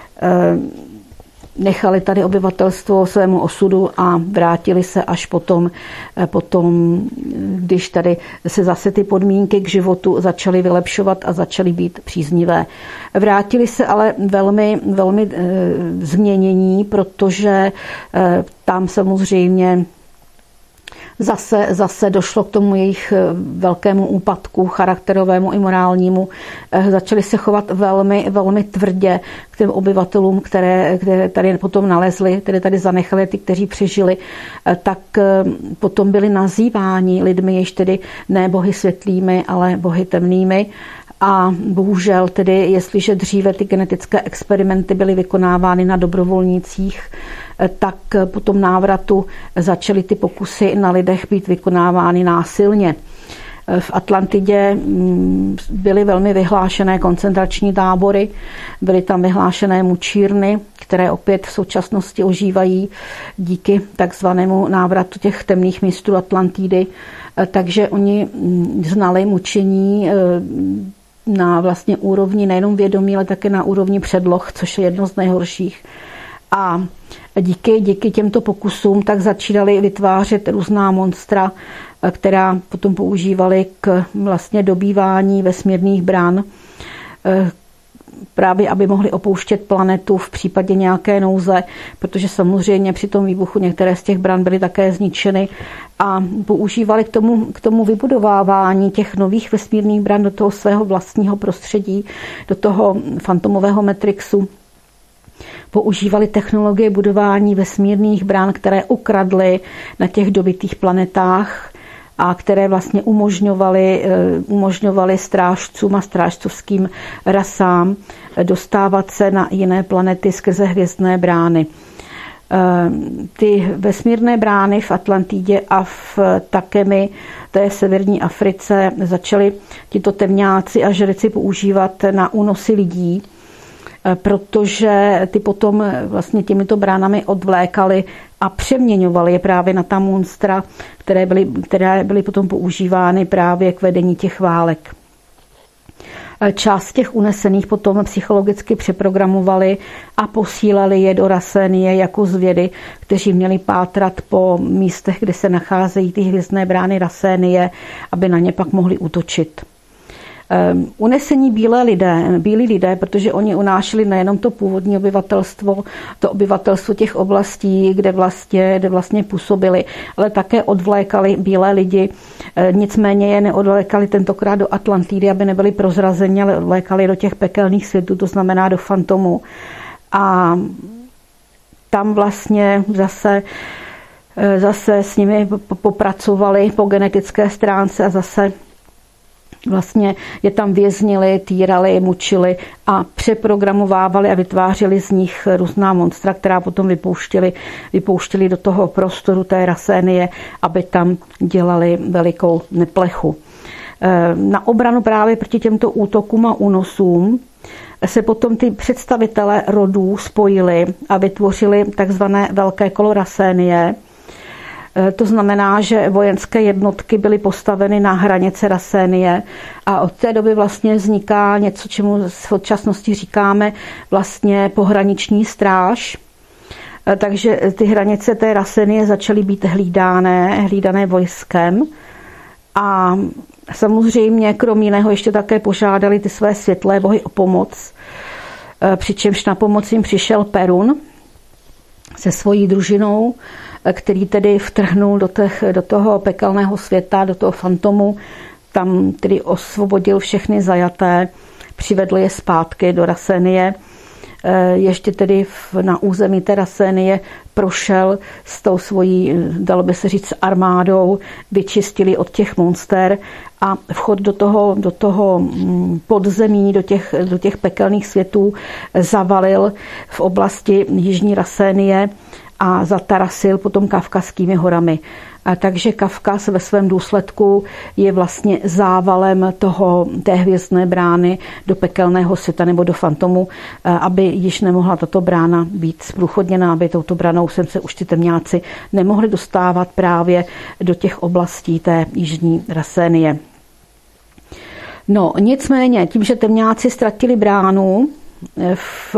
nechali tady obyvatelstvo svému osudu a vrátili se až potom, když tady se zase ty podmínky k životu začaly vylepšovat a začaly být příznivé. Vrátili se ale velmi, velmi změnění, protože tam samozřejmě zase došlo k tomu jejich velkému úpadku, charakterovému i morálnímu. Začali se chovat velmi, velmi tvrdě k těm obyvatelům, které tady potom nalezli, které tady zanechali, ty, kteří přežili, tak potom byli nazýváni lidmi, jež tedy ne bohy světlými, ale bohy temnými. A bohužel tedy, jestliže dříve ty genetické experimenty byly vykonávány na dobrovolnících, tak po tom návratu začaly ty pokusy na lidech být vykonávány násilně. V Atlantidě byly velmi vyhlášené koncentrační tábory, byly tam vyhlášené mučírny, které opět v současnosti ožívají díky takzvanému návratu těch temných mistrů Atlantidy. Takže oni znali mučení na vlastně úrovni nejenom vědomí, ale také na úrovni předloh, což je jedno z nejhorších. A díky těmto pokusům tak začínali vytvářet různá monstra, která potom používali k vlastně dobývání vesmírných bran, právě aby mohli opouštět planetu v případě nějaké nouze, protože samozřejmě při tom výbuchu některé z těch bran byly také zničeny a používali k tomu vybudovávání těch nových vesmírných bran do toho svého vlastního prostředí, do toho fantomového Matrixu. Používali technologie budování vesmírných bran, které ukradly na těch dobytých planetách a které vlastně umožňovaly strážcům a strážcovským rasám dostávat se na jiné planety skrze hvězdné brány. Ty vesmírné brány v Atlantidě a v Takemi, té severní Africe, začali tito temňáci a žreci používat na únosy lidí, protože ty potom vlastně těmito bránami odvlékali a přeměňovali je právě na ta monstra, které byly potom používány právě k vedení těch válek. Část těch unesených potom psychologicky přeprogramovali a posílali je do Rasénie jako zvědy, kteří měli pátrat po místech, kde se nacházejí ty hvězdné brány Rasénie, aby na ně pak mohli útočit. Unesení bílí lidé, protože oni unášeli nejenom to původní obyvatelstvo, to obyvatelstvo těch oblastí, kde vlastně působili, ale také odvlékali bílé lidi. Nicméně je neodvlékali tentokrát do Atlantidy, aby nebyli prozrazeni, ale odvlékali do těch pekelných světů, to znamená do fantomů. A tam vlastně zase s nimi popracovali po genetické stránce a zase vlastně je tam věznili, týrali, mučili a přeprogramovávali a vytvářeli z nich různá monstra, která potom vypouštěli do toho prostoru té Rasénie, aby tam dělali velikou neplechu. Na obranu právě proti těmto útokům a únosům se potom ty představitelé rodů spojili a vytvořili takzvané velké kolo Rasénie. To znamená, že vojenské jednotky byly postaveny na hranice Rasénie a od té doby vlastně vzniká něco, čemu v současnosti říkáme vlastně pohraniční stráž. Takže ty hranice té Rasénie začaly být hlídané vojskem a samozřejmě krom jiného ještě také požádali ty své světlé bohy o pomoc, přičemž na pomoc jim přišel Perun se svojí družinou, který tedy vtrhnul do toho pekelného světa, do toho fantomu, tam tedy osvobodil všechny zajaté, přivedl je zpátky do Rasénie. Ještě tedy na území té Rasénie prošel s tou svojí, dalo by se říct, armádou, vyčistili od těch monster a vchod do toho podzemí, do těch pekelných světů zavalil v oblasti jižní Rasénie a zatarasil potom Kavkazskými horami. Takže Kavkaz ve svém důsledku je vlastně závalem té hvězdné brány do pekelného světa nebo do fantomu, aby již nemohla tato brána být zprůchodněna, aby touto branou sem se už ty temňáci nemohli dostávat právě do těch oblastí té jižní Rasénie. No, nicméně, tím, že temňáci ztratili bránu v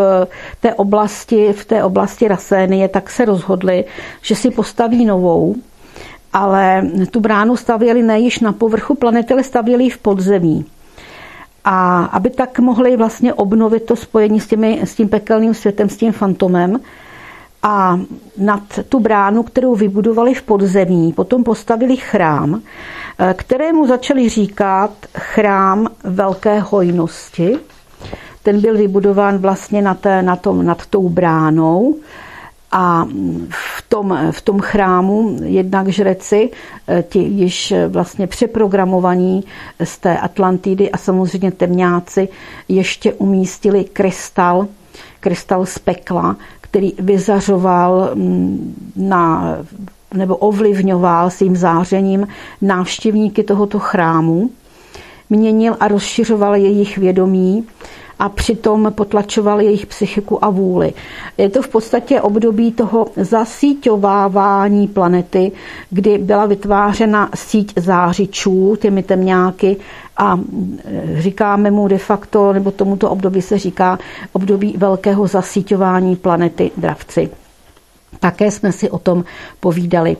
té oblasti Rasénie, tak se rozhodli, že si postaví novou, ale tu bránu stavěli ne již na povrchu planety, ale stavěli ji v podzemí. A aby tak mohli vlastně obnovit to spojení s tím pekelným světem, s tím fantomem, a nad tu bránu, kterou vybudovali v podzemí, potom postavili chrám, kterému začali říkat chrám velké hojnosti. Ten byl vybudován vlastně nad tou bránou. A v tom chrámu jednak žreci, ti již vlastně přeprogramovaní z té Atlantidy a samozřejmě temňáci ještě umístili krystal z pekla, který vyzařoval nebo ovlivňoval svým zářením návštěvníky tohoto chrámu, měnil a rozšiřoval jejich vědomí a přitom potlačoval jejich psychiku a vůli. Je to v podstatě období toho zasíťovávání planety, kdy byla vytvářena síť zářičů těmi temňáky a říkáme mu de facto, nebo tomuto období se říká období velkého zasíťování planety dravci. Také jsme si o tom povídali.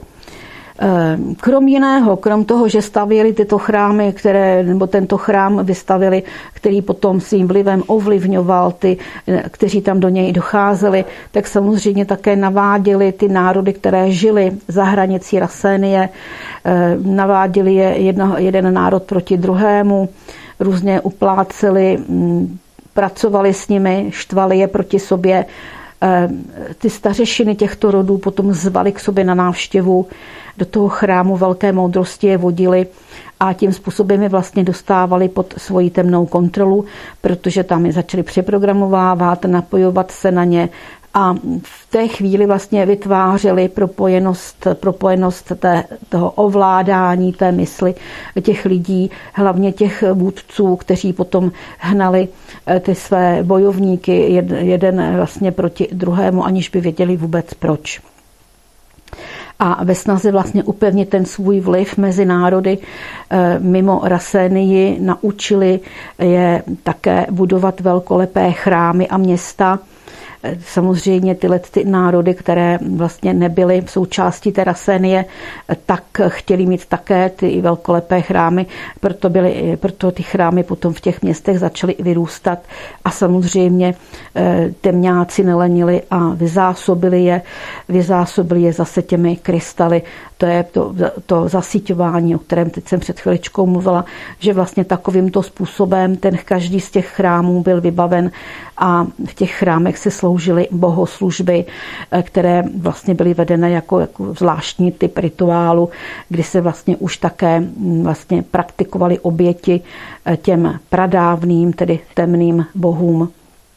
Krom toho, že stavěli tyto chrámy, tento chrám vystavili, který potom svým vlivem ovlivňoval ty, kteří tam do něj docházeli, tak samozřejmě také naváděli ty národy, které žili za hranicí Rasénie, naváděli je jeden národ proti druhému, různě upláceli, pracovali s nimi, štvali je proti sobě. Ty stařešiny těchto rodů potom zvali k sobě na návštěvu, do toho chrámu velké moudrosti je vodili a tím způsobem je vlastně dostávali pod svoji temnou kontrolu, protože tam je začali přeprogramovávat, napojovat se na ně a v té chvíli vlastně vytvářeli propojenost toho ovládání té mysli těch lidí, hlavně těch vůdců, kteří potom hnali ty své bojovníky jeden vlastně proti druhému, aniž by věděli vůbec proč. A ve snaze vlastně upevnit ten svůj vliv mezi národy mimo Rasénii naučili je také budovat velkolepé chrámy a města. Samozřejmě ty národy, které vlastně nebyly součástí té Rasénie, tak chtěli mít také ty velkolepé chrámy, proto ty chrámy potom v těch městech začaly vyrůstat a samozřejmě temňáci nelenili a vyzásobili je zase těmi krystaly. To je to zasíťování, o kterém teď jsem před chviličkou mluvila, že vlastně takovýmto způsobem každý z těch chrámů byl vybaven a v těch chrámech se sloužily bohoslužby, které vlastně byly vedené jako zvláštní typ rituálu, kdy se vlastně už také vlastně praktikovaly oběti těm pradávným, tedy temným bohům.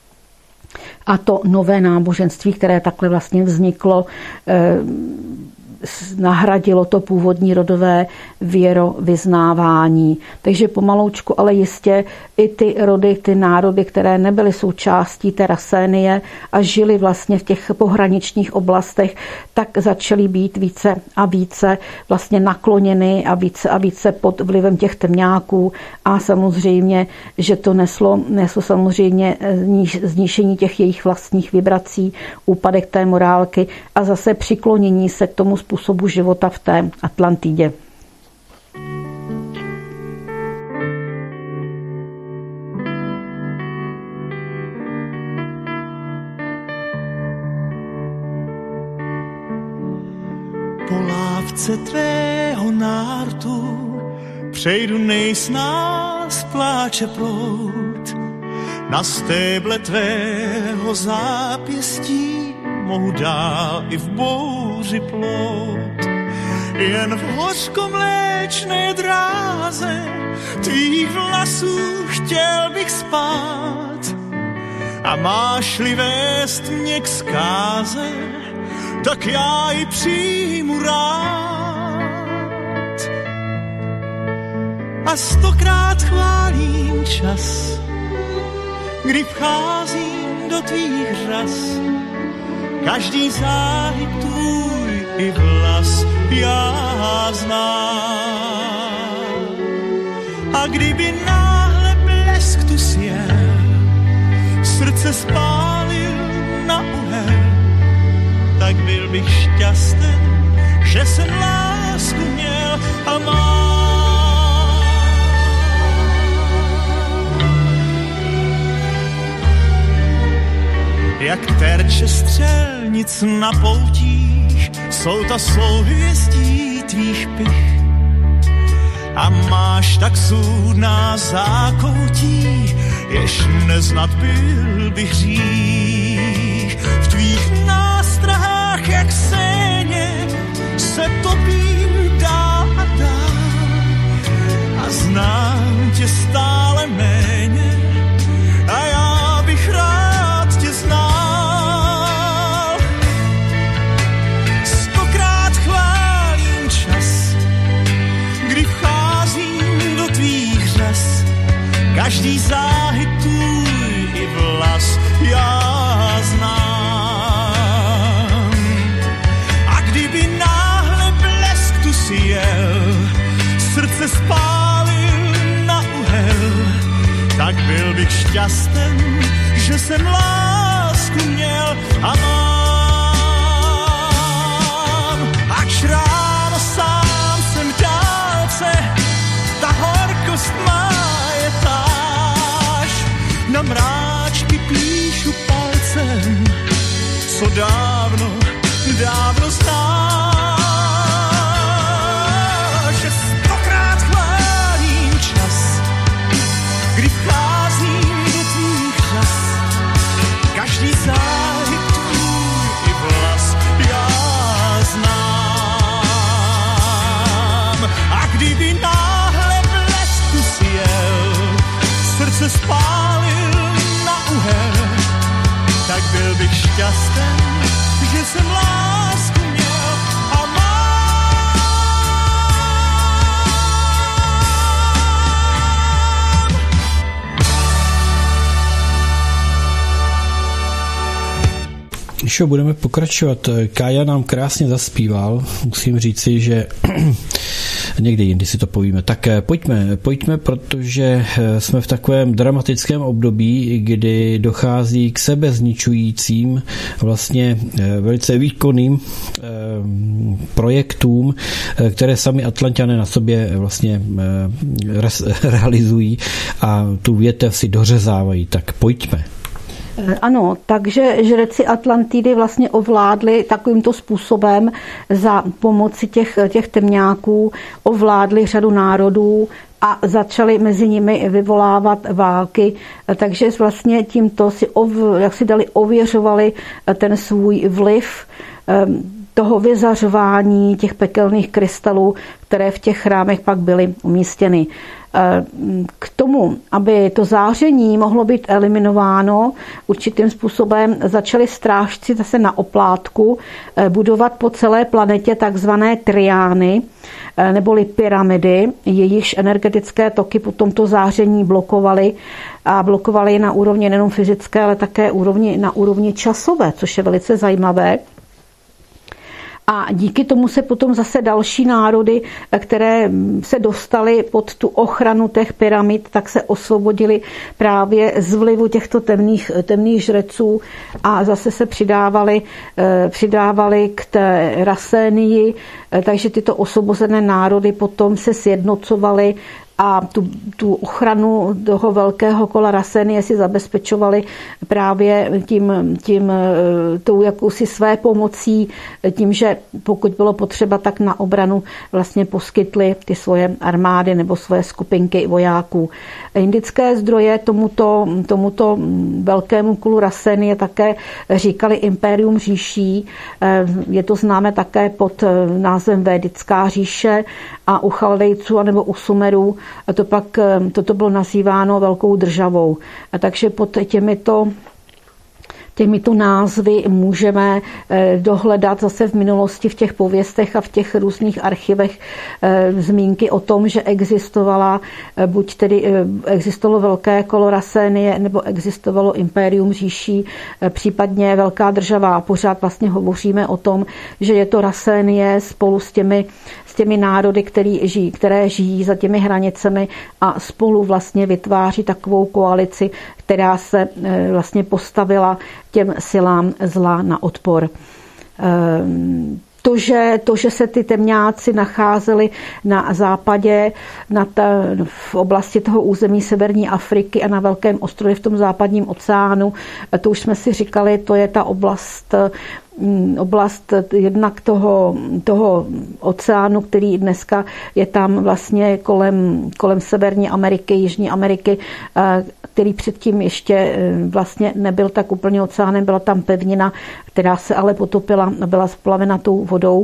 A to nové náboženství, které takhle vlastně vzniklo, nahradilo to původní rodové věrovyznávání. Takže pomaloučku, ale jistě i ty rody, ty národy, které nebyly součástí té Rasénie a žili vlastně v těch pohraničních oblastech, tak začaly být více a více vlastně nakloněny a více pod vlivem těch temňáků a samozřejmě, že to neslo samozřejmě zničení těch jejich vlastních vibrací, úpadek té morálky a zase přiklonění se k tomu způsobu života v té Atlantidě.
Po lávce tvého nártu přejdu nejsnáz pláče proud. Na stéble tvého zápěstí mohu dál i v bouři plout. Jen v hořkomléčné dráze tvých vlasů chtěl bych spát. A máš-li vést mě k zkáze, tak já ji přijmu rád. A 100krát chválím čas, kdy vcházím do tvých řas. Každý záhyb tvůj i vlas já znám. A kdyby náhle blesk tu sjel, srdce spálil na uhel, tak byl bych šťastný, že jsem lásku měl a mám. Jak terče střelnic na poutích, jsou ta souhvězdí tvých pich. A máš tak soudná zákoutí, jež neznat byl bych hřích. V tvých nástrahách jak séně se topím dál a dál a znám tě stále méně a já bych rád tě znal. 100krát chválím čas, kdy vcházím do tvých řas. Každý záhyb tvůj i vlas já znám. A kdyby náhle blesk tu sjel, srdce spálil na uhel, tak byl bych šťastný, že jsem lásku měl a mám. Ač ráno sám jsem v dálce, ta horkost má je táž. Na mráčky píšu palcem, co dávno, dávno znáš. Že 100krát chválím čas, kdy vcházím do tvých řas. Každý záhyb tvůj i vlas já znám. A kdyby náhle blesk tu sjel, srdce spálil na uhel, tak byl bych šťastný, že jsem lásku měl a mám.
Když budeme pokračovat, Kája nám krásně zaspíval, musím říci, že někdy jindy si to povíme. Tak pojďme, protože jsme v takovém dramatickém období, kdy dochází k sebezničujícím, vlastně velice výkonným projektům, které sami Atlanťané na sobě vlastně realizují a tu větev si dořezávají. Tak pojďme.
Ano, takže žreci Atlantidy vlastně ovládli takovýmto způsobem za pomoci těch temňáků, ovládli řadu národů a začali mezi nimi vyvolávat války, takže vlastně tímto si ověřovali ten svůj vliv. toho vyzařování těch pekelných krystalů, které v těch chrámech pak byly umístěny. K tomu, aby to záření mohlo být eliminováno určitým způsobem, začali strážci zase na oplátku budovat po celé planetě takzvané triány, neboli pyramidy, jejichž energetické toky potom to záření blokovaly a blokovaly na úrovni nejen fyzické, ale také na úrovni časové, což je velice zajímavé. A díky tomu se potom zase další národy, které se dostaly pod tu ochranu těch pyramid, tak se osvobodili právě z vlivu těchto temných žreců a zase se přidávali k té Rasénii, takže tyto osvobozené národy potom se sjednocovaly a tu ochranu toho velkého kola Rasénie si zabezpečovali právě tou jakousi své pomocí, tím, že pokud bylo potřeba, tak na obranu vlastně poskytli ty svoje armády nebo svoje skupinky vojáků. Indické zdroje tomuto velkému kolu Rasénie také říkali impérium říší. Je to známe také pod názvem Védická říše a u Chaldejců anebo u Sumerů toto bylo nazýváno velkou državou. A takže pod těmito názvy můžeme dohledat zase v minulosti v těch pověstech a v těch různých archivech zmínky o tom, že existovalo velké kolo Rasénie nebo existovalo impérium říší, případně velká država. A pořád vlastně hovoříme o tom, že je to Rasénie spolu s těmi národy, které žijí za těmi hranicemi a spolu vlastně vytváří takovou koalici, která se vlastně postavila těm silám zla na odpor. To, že se ty temňáci nacházeli na západě, v oblasti toho území severní Afriky a na Velkém ostrově v tom západním oceánu, to už jsme si říkali, to je ta oblast jednak toho oceánu, který dneska je tam vlastně kolem Severní Ameriky, Jižní Ameriky, který předtím ještě vlastně nebyl tak úplně oceánem, byla tam pevnina, která se ale potopila a byla splavena tou vodou.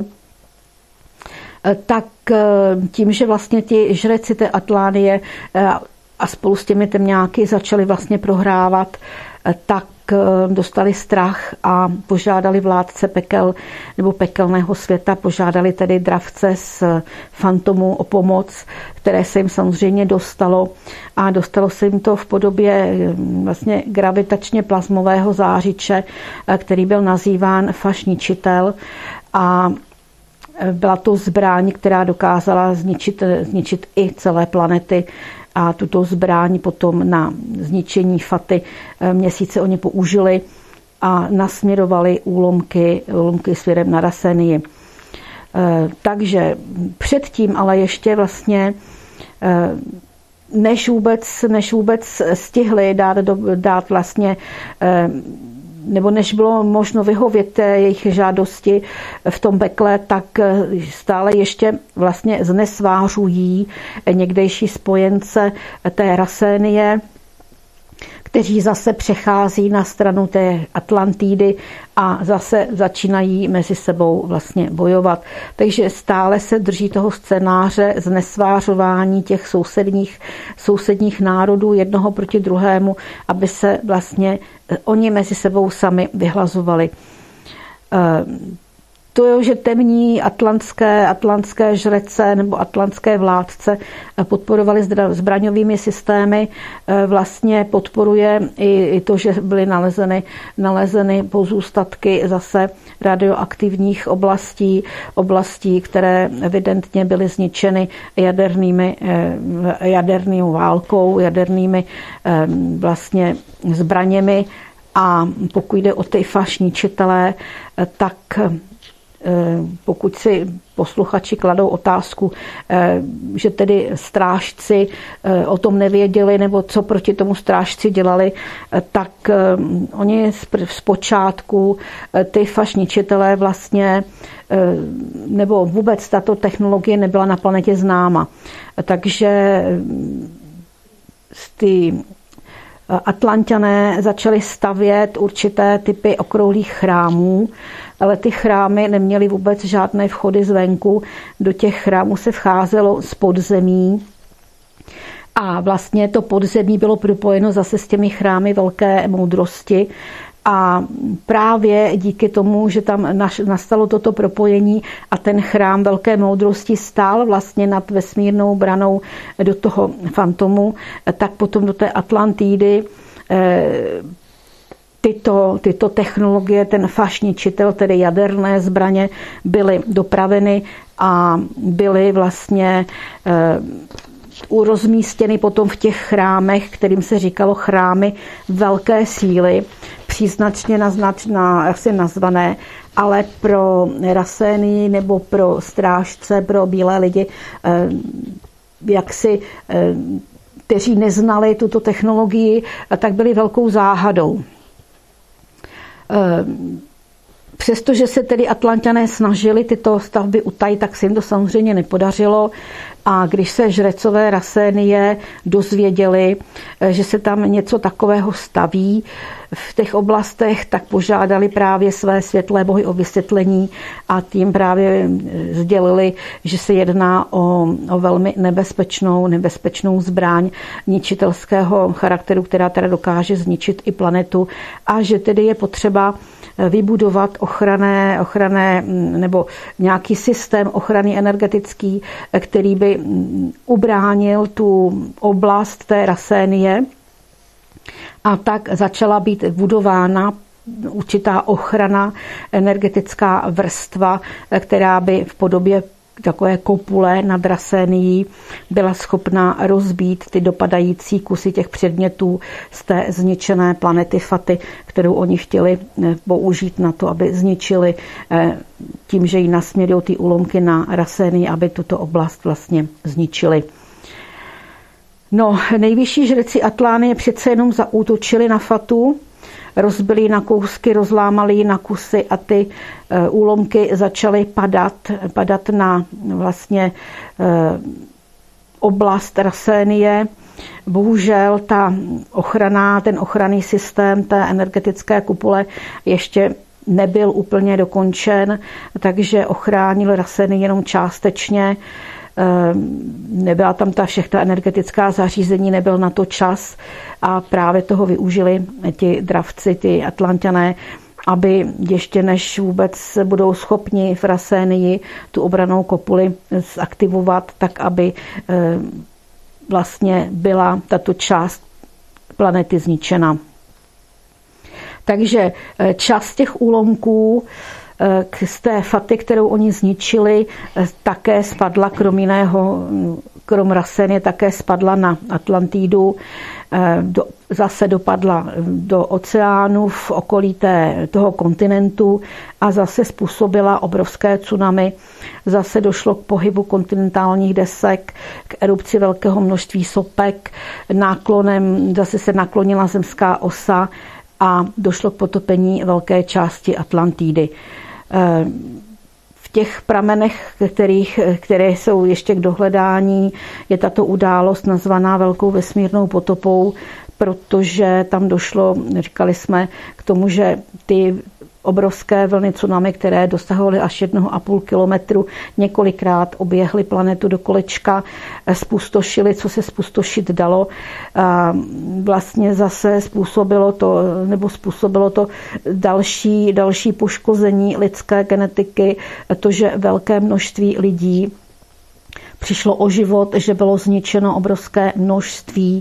Tak tím, že vlastně ti žreci té Atlánie a spolu s těmi temňáky začali vlastně prohrávat, tak dostali strach a požádali vládce pekel nebo pekelného světa, požádali tedy dravce z fantomů o pomoc, které se jim samozřejmě dostalo a dostalo se jim to v podobě vlastně gravitačně plazmového zářiče, který byl nazýván fašničitel a byla to zbraň, která dokázala zničit i celé planety a tuto zbraň potom na zničení Faty měsíce oni použili a nasměrovali úlomky směrem na Rasénii. Takže předtím ale ještě vlastně než vůbec stihli dát vlastně nebo než bylo možno vyhovět jejich žádosti v tom pekle, tak stále ještě vlastně znesvářují někdejší spojence té Rasénie, kteří zase přechází na stranu té Atlantidy a zase začínají mezi sebou vlastně bojovat. Takže stále se drží toho scénáře znesvářování těch sousedních národů jednoho proti druhému, aby se vlastně oni mezi sebou sami vyhlazovali. To, že temní atlantské žrece nebo atlantské vládce podporovali zbraňovými systémy, vlastně podporuje i to, že byly nalezeny pozůstatky zase radioaktivních oblastí, které evidentně byly zničeny jadernou válkou, jadernými vlastně zbraněmi. A pokud jde o ty fašničitelé, tak pokud si posluchači kladou otázku, že tedy strážci o tom nevěděli, nebo co proti tomu strážci dělali, tak oni zpočátku ty fašničitelé vlastně, nebo vůbec tato technologie nebyla na planetě známa. Takže Atlanťané začali stavět určité typy okrouhlých chrámů, ale ty chrámy neměly vůbec žádné vchody zvenku. Do těch chrámů se vcházelo z podzemí a vlastně to podzemí bylo propojeno zase s těmi chrámy velké moudrosti. A právě díky tomu, že tam nastalo toto propojení a ten chrám velké moudrosti stál vlastně nad vesmírnou branou do toho fantomu, tak potom do té Atlantidy tyto technologie, ten fašničitel, tedy jaderné zbraně, byly dopraveny a byly vlastně rozmístěny potom v těch chrámech, kterým se říkalo chrámy velké síly, příznačně asi nazvané, ale pro Rasénii nebo pro strážce, pro bílé lidi, kteří neznali tuto technologii, tak byli velkou záhadou. Přestože se tedy Atlanťané snažili tyto stavby utajit, tak se jim to samozřejmě nepodařilo. A když se žrecové Rasénie dozvěděli, že se tam něco takového staví v těch oblastech, tak požádali právě své světlé bohy o vysvětlení a tím právě sdělili, že se jedná o velmi nebezpečnou zbraň ničitelského charakteru, která teda dokáže zničit i planetu a že tedy je potřeba vybudovat ochranné nebo nějaký systém ochrany energetický, který by ubránil tu oblast té Rasénie. A tak začala být budována určitá ochrana, energetická vrstva, která by v podobě takové kopule nad Rasénií byla schopna rozbít ty dopadající kusy těch předmětů z té zničené planety Faty, kterou oni chtěli použít na to, aby zničili tím, že jí nasměrují ty úlomky na Rasénii, aby tuto oblast vlastně zničili. No, nejvyšší žreci Atlánie přece jenom zaútočili na Fatu, rozbili na kousky, rozlámali ji na kusy a ty úlomky začaly padat na vlastně oblast Rasénie. Bohužel ten ochranný systém té energetické kupole ještě nebyl úplně dokončen, takže ochránil Rasénii jenom částečně. Nebyla tam všechna energetická zařízení, nebyl na to čas a právě toho využili ti dravci, ty Atlanťané, aby ještě než vůbec budou schopni v Rasénii tu obrannou kopuli zaktivovat, tak aby vlastně byla tato část planety zničena. Takže část těch úlomků z té Faty, kterou oni zničili, také spadla, krom Rasénie, také spadla na Atlantidu, zase dopadla do oceánu v okolí toho kontinentu a zase způsobila obrovské tsunami. Zase došlo k pohybu kontinentálních desek, k erupci velkého množství sopek, zase se naklonila zemská osa a došlo k potopení velké části Atlantidy. V těch pramenech, které jsou ještě k dohledání, je tato událost nazvaná Velkou vesmírnou potopou, protože tam došlo, říkali jsme, k tomu, že ty obrovské vlny tsunami, které dosahovaly až 1,5 kilometru, několikrát oběhly planetu do kolečka, spustošily, co se spustošit dalo. Vlastně zase způsobilo to další poškození lidské genetiky, to, že velké množství lidí přišlo o život, že bylo zničeno obrovské množství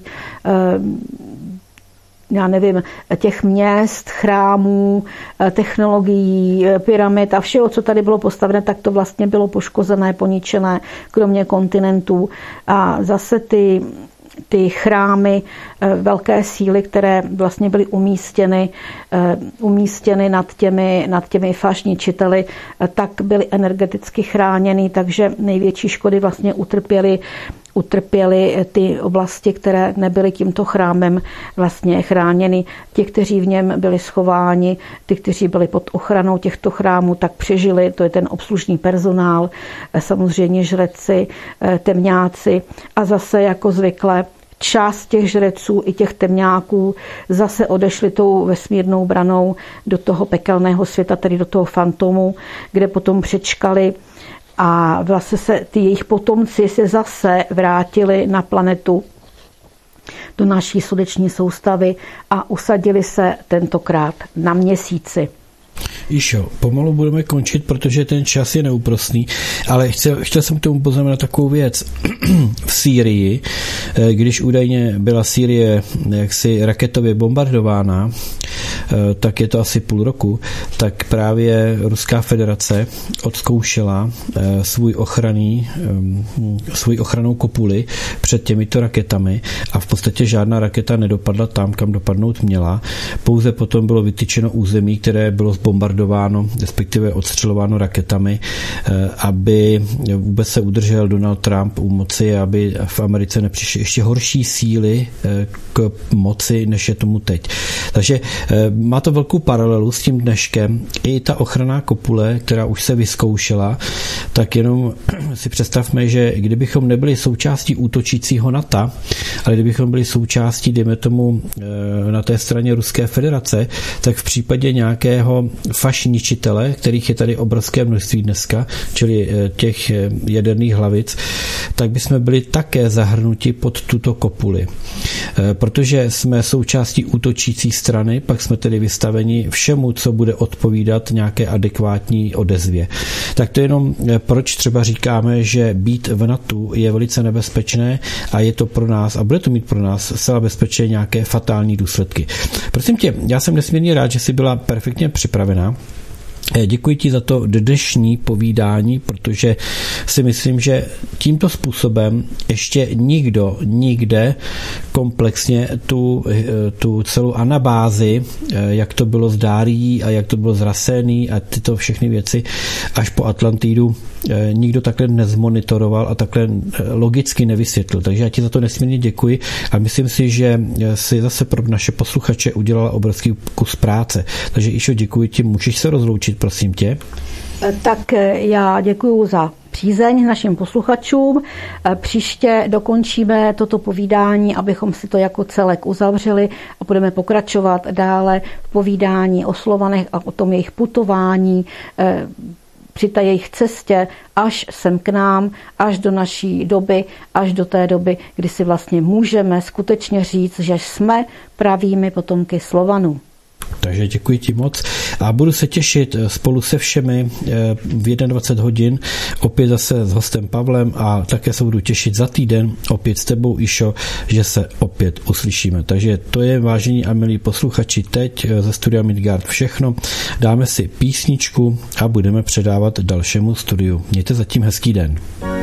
těch měst, chrámů, technologií, pyramid a všeho, co tady bylo postavené, tak to vlastně bylo poškozené, poničené, kromě kontinentů. A zase ty chrámy velké síly, které vlastně byly umístěny nad těmi fašničiteli, tak byly energeticky chráněny, takže největší škody vlastně utrpěly ty oblasti, které nebyly tímto chrámem vlastně chráněny. Ti, kteří v něm byli schováni, ty, kteří byli pod ochranou těchto chrámů, tak přežili, to je ten obslužný personál, samozřejmě žreci, temňáci a zase jako zvykle část těch žreců i těch temňáků zase odešli tou vesmírnou branou do toho pekelného světa, tedy do toho fantomu, kde potom přečkali a vlastně se ty jejich potomci se zase vrátili na planetu do naší sluneční soustavy a usadili se tentokrát na Měsíci.
Išo, pomalu budeme končit, protože ten čas je neúprosný, ale chtěl jsem k tomu poznamenat takovou věc. V Sýrii, když údajně byla Sýrie jaksi raketově bombardována, tak je to asi půl roku, tak právě Ruská federace odzkoušela svůj ochrannou kopuli před těmito raketami a v podstatě žádná raketa nedopadla tam, kam dopadnout měla. Pouze potom bylo vytyčeno území, které bylo zbombardováno, respektive odstřelováno raketami, aby vůbec se udržel Donald Trump u moci, aby v Americe nepřišly ještě horší síly k moci, než je tomu teď. Takže má to velkou paralelu s tím dneškem. I ta ochranná kopule, která už se vyzkoušela, tak jenom si představme, že kdybychom nebyli součástí útočícího NATO, ale kdybychom byli součástí, dejme tomu, na té straně Ruské federace, tak v případě nějakého fašničitele, kterých je tady obrovské množství dneska, čili těch jaderných hlavic, tak bychom byli také zahrnuti pod tuto kopuli. Protože jsme součástí útočící strany, pak jsme tedy vystaveni všemu, co bude odpovídat nějaké adekvátní odezvě. Tak to jenom proč třeba říkáme, že být v NATO je velice nebezpečné a je to pro nás a bude to mít pro nás zcela bezpečně nějaké fatální důsledky. Prosím tě, já jsem nesmírně rád, že jsi byla perfektně připravená. Děkuji ti za to dnešní povídání, protože si myslím, že tímto způsobem ještě nikdo nikde komplexně tu celou anabázi, jak to bylo s Dárií a jak to bylo s Raséný a tyto všechny věci až po Atlantidu, nikdo takhle nezmonitoroval a takhle logicky nevysvětlil. Takže já ti za to nesmírně děkuji a myslím si, že si zase pro naše posluchače udělala obrovský kus práce. Takže Išo, děkuji ti, můžeš se rozloučit, prosím tě.
Tak já děkuji za přízeň našim posluchačům. Příště dokončíme toto povídání, abychom si to jako celek uzavřeli a budeme pokračovat dále v povídání o Slovanech a o tom jejich putování při té jejich cestě až sem k nám, až do naší doby, až do té doby, kdy si vlastně můžeme skutečně říct, že jsme pravými potomky Slovanů.
Takže děkuji ti moc a budu se těšit spolu se všemi v 21 hodin opět zase s hostem Pavlem a také se budu těšit za týden opět s tebou, Išo, že se opět uslyšíme. Takže to je, vážení a milí posluchači, teď ze studia Midgard všechno. Dáme si písničku a budeme předávat dalšímu studiu. Mějte zatím hezký den.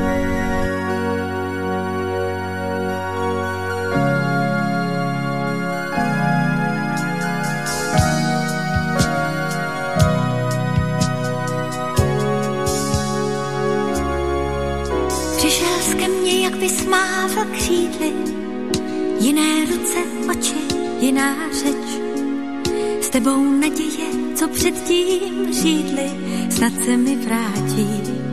Jiné ruce, oči, jiná řeč. S tebou naděje, co předtím řídli, snad se mi vrátí.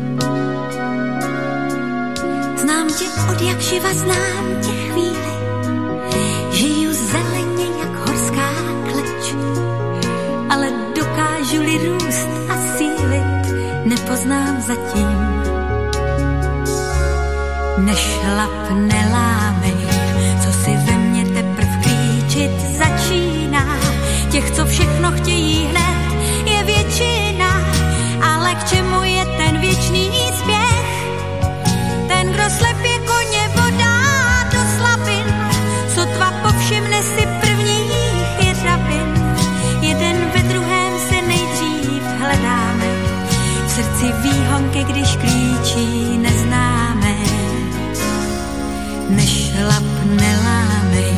Znám tě od jak živa, znám tě chvíli. Žiju zeleně jak horská kleč, ale dokážu-li růst a sílit, nepoznám zatím. Nešlap, nelámej, co si ve mně teprv klíčit začíná. Těch, co všechno chtějí hned, je většina, ale k čemu je ten věčný spěch? Ten, kdo slepě koně vodá do slabin, sotva povšimne si prvních jeřabin. Jeden ve druhém se nejdřív hledáme, v srdci výhonky, když klíčí neznáme. Nešlap, nelámej.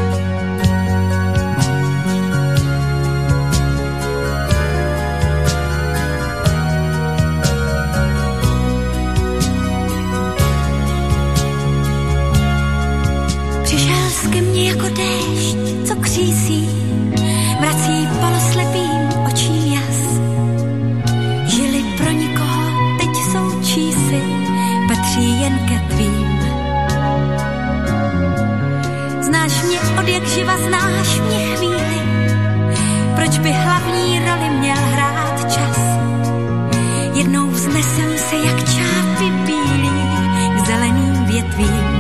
Přišel jsi ke mně jako déšť, co křísí, vrací poloslepým očím jas. Žili pro nikoho, teď jsou čísi, patří jen ke tvým. od jak živa znáš mě chvíli, proč by hlavní roli měl hrát čas. Jednou vznesem se jak čápy bílý k zeleným větvím